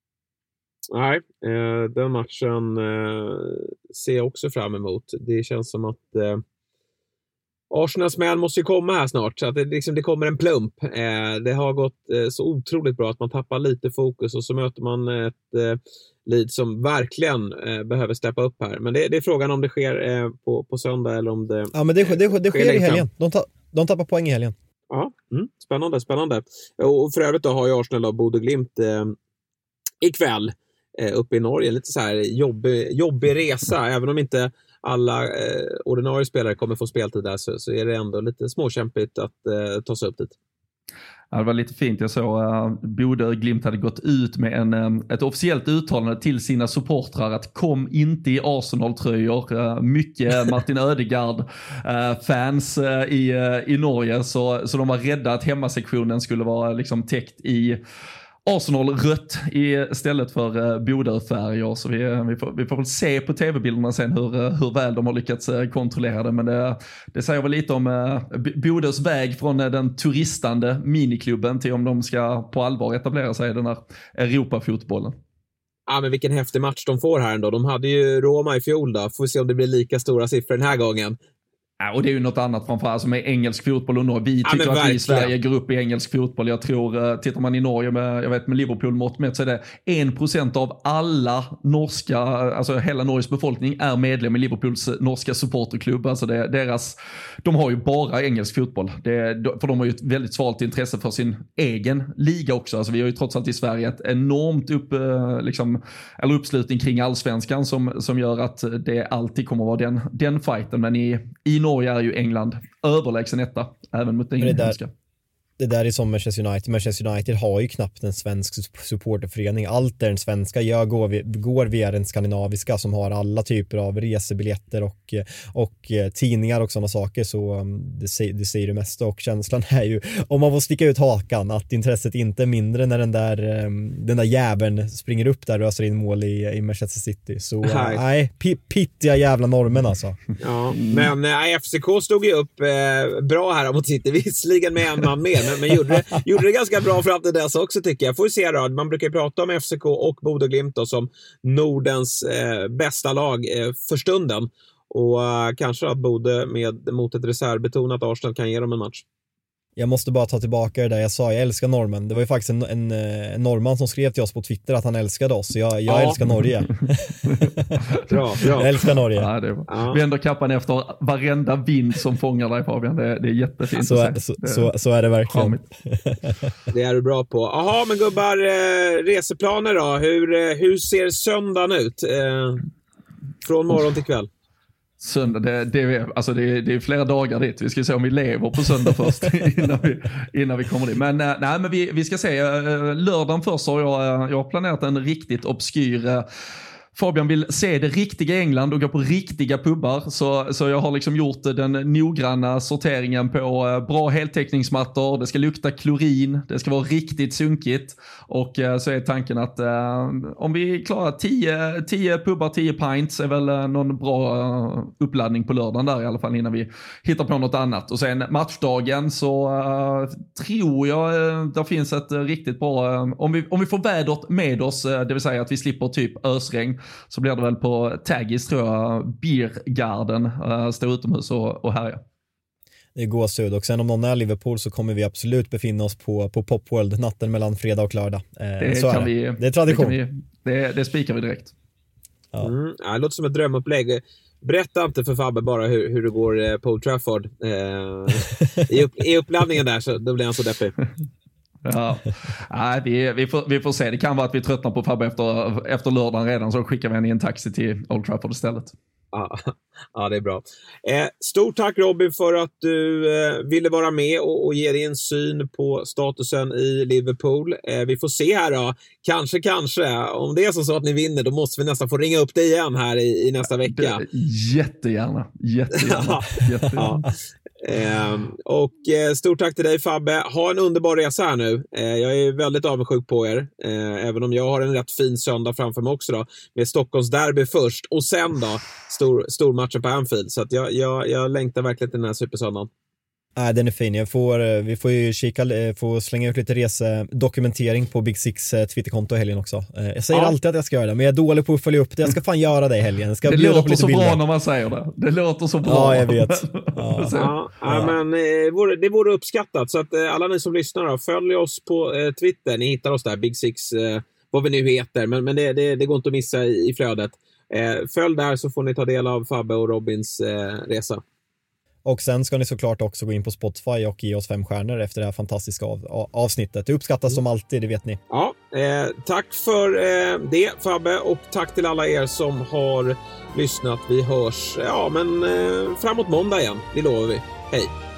Nej, eh, den matchen eh, ser jag också fram emot. Det känns som att eh, Arsenals män måste ju komma här snart, så att det, liksom, det kommer en plump. Eh, det har gått eh, så otroligt bra att man tappar lite fokus, och så möter man ett eh, Leeds som verkligen eh, behöver steppa upp här. Men det, det är frågan om det sker eh, på, på söndag eller om det... Ja, men det, det, det, det sker i helgen. De, ta, de tappar poäng i helgen. Ja, mm, spännande, spännande. Och för övrigt då har ju Arsenal och Bodø Glimt eh, ikväll eh, uppe i Norge. Lite så här jobbig, jobbig resa, även om inte alla eh, ordinarie spelare kommer få speltid där, så, så är det ändå lite småkämpigt att eh, ta sig upp dit. Ja, det var lite fint. Jag såg att uh, Bodø Glimt hade gått ut med en, um, ett officiellt uttalande till sina supportrar att kom inte i Arsenal-tröjor. Uh, mycket Martin Ødegaard-fans uh, uh, i, uh, i Norge, så, så de var rädda att hemmasektionen skulle vara liksom täckt i Arsenal-rött istället för uh, Bodø-färger. Så vi, vi, får, vi får väl se på tv-bilderna sen hur, uh, hur väl de har lyckats uh, kontrollera det. Men det, det säger väl lite om uh, Bodøs väg från uh, den turistande miniklubben till om de ska på allvar etablera sig i den här Europafotbollen. Ja, men vilken häftig match de får här ändå. De hade ju Roma i fjol då. Får vi se om det blir lika stora siffror den här gången. Ja, och det är ju något annat framförallt som är engelsk fotboll, och Norge. Vi tycker ja, att vi i Sverige går upp i engelsk fotboll. Jag tror, tittar man i Norge med, jag vet med Liverpool mått med, så är det en procent av alla norska, alltså hela Norges befolkning är medlem i Liverpools norska supporterklubb. Alltså det, deras, de har ju bara engelsk fotboll. Det, för de har ju ett väldigt svalt intresse för sin egen liga också. Alltså vi har ju trots allt i Sverige ett enormt upp, liksom, eller uppslutning kring allsvenskan som, som gör att det alltid kommer att vara den, den fighten. Men i, i Norge är ju England överlägsen etta, även mot den engelska. Det där är som Manchester United. Manchester United har ju knappt en svensk supporterförening. Allt där den svenska gör går, går via den skandinaviska, som har alla typer av resebiljetter och, och tidningar och sådana saker. Så det, det säger det mesta, och känslan är ju, om man får sticka ut hakan, att intresset inte är mindre när den där, den där jäveln springer upp där och öser in mål i, i Manchester City. Så nej, nej p- pittiga jävla normen alltså. Ja, men äh, F C K stod ju upp eh, bra här mot City, visserligen med en man mer. Men, men gjorde, det, gjorde det ganska bra fram till dess också, tycker jag. Får vi se då. Man brukar prata om F C K och Bodø Glimt då, som Nordens eh, bästa lag eh, för stunden. Och eh, kanske att Bodø med, mot ett reservbetonat Arsenal kan ge dem en match. Jag måste bara ta tillbaka det där jag sa, jag älskar normen. Det var ju faktiskt en, en, en norrman som skrev till oss på Twitter att han älskade oss. Jag, jag ja. älskar Norge. bra, bra. Jag älskar Norge. Ja, det är ja. Vi ändå kappan efter varenda vind som fångar dig, Fabian. Det, det är jättefint så, att se. Så, så, så är det verkligen. Det är du bra på. Jaha, men gubbar, eh, reseplaner då? Hur, eh, hur ser söndagen ut? Eh, från morgon till kväll. Söndag, det, det, alltså det, det är flera dagar dit. Vi ska se om vi lever på söndag först innan, vi, innan vi kommer dit. Men, nej, men vi, vi ska se. Lördagen först har jag, jag har planerat en riktigt obskyr... Fabian vill se det riktiga England och gå på riktiga pubbar. Så, så jag har liksom gjort den noggranna sorteringen på bra heltäckningsmattor. Det ska lukta klorin. Det ska vara riktigt sunkigt. Och så är tanken att eh, om vi klarar tio pubbar, tio pints är väl någon bra uh, uppladdning på lördagen där i alla fall innan vi hittar på något annat. Och sen matchdagen så uh, tror jag uh, det finns ett uh, riktigt bra... Uh, om, vi, om vi får vädret med oss, uh, det vill säga att vi slipper typ ösregn, så blir det väl på Taggis tror jag, Biergarden, uh, stå utomhus och, och härja. Det är gåshud, och sen om någon är Liverpool så kommer vi absolut befinna oss på, på Pop World natten mellan fredag och lördag. Eh, det, så kan är vi, det. det är tradition. Det, vi, det, det spikar vi direkt. Ja. Mm, det låter som ett drömupplägg. Berätta inte för Fabbe bara hur, hur det går på Old Trafford. Eh, i, upp, I uppladdningen där så då blir han så deppig. Ja, nej, vi, vi, får, vi får se. Det kan vara att vi tröttnar på Fabbe efter, efter lördagen redan, så skickar vi henne i en taxi till Old Trafford istället. Ja, ja, det är bra. Eh, stort tack Robin för att du eh, ville vara med och, och ge din syn på statusen i Liverpool. Eh, vi får se här då. Kanske, kanske. Om det är så, så att ni vinner, då måste vi nästan få ringa upp dig igen här i, i nästa vecka. Det, jättegärna. Jättegärna. jättegärna. Ja. Eh, och eh, stort tack till dig Fabbe. Ha en underbar resa här nu. eh, Jag är väldigt avundsjuk på er, eh, även om jag har en rätt fin söndag framför mig också då, med Stockholms derby först och sen då stor, stor matchen på Anfield. Så att jag, jag, jag längtar verkligen till den här supersöndagen. Nej, den är fin. Jag får, vi får ju kika, får slänga ut lite resedokumentering på Big Six Twitterkonto i helgen också. Jag säger ja. alltid att jag ska göra det, men jag är dålig på att följa upp det. Jag ska fan göra det i helgen. Jag ska det bjuda låter på lite så bilder. bra när man säger det. Det låter så bra. Ja, jag vet. Ja. Ja, ja, men det vore uppskattat. Så att alla ni som lyssnar då, följ oss på eh, Twitter. Ni hittar oss där, Big Six, eh, vad vi nu heter. Men, men det, det, det går inte att missa i, i flödet. Eh, följ där så får ni ta del av Fabbe och Robins eh, resa. Och sen ska ni såklart också gå in på Spotify och ge oss fem stjärnor efter det här fantastiska av, avsnittet. Det uppskattas mm. som alltid, det vet ni. Ja, eh, tack för eh, det Fabbe, och tack till alla er som har lyssnat. Vi hörs ja, men, eh, framåt måndag igen, det lovar vi. Hej!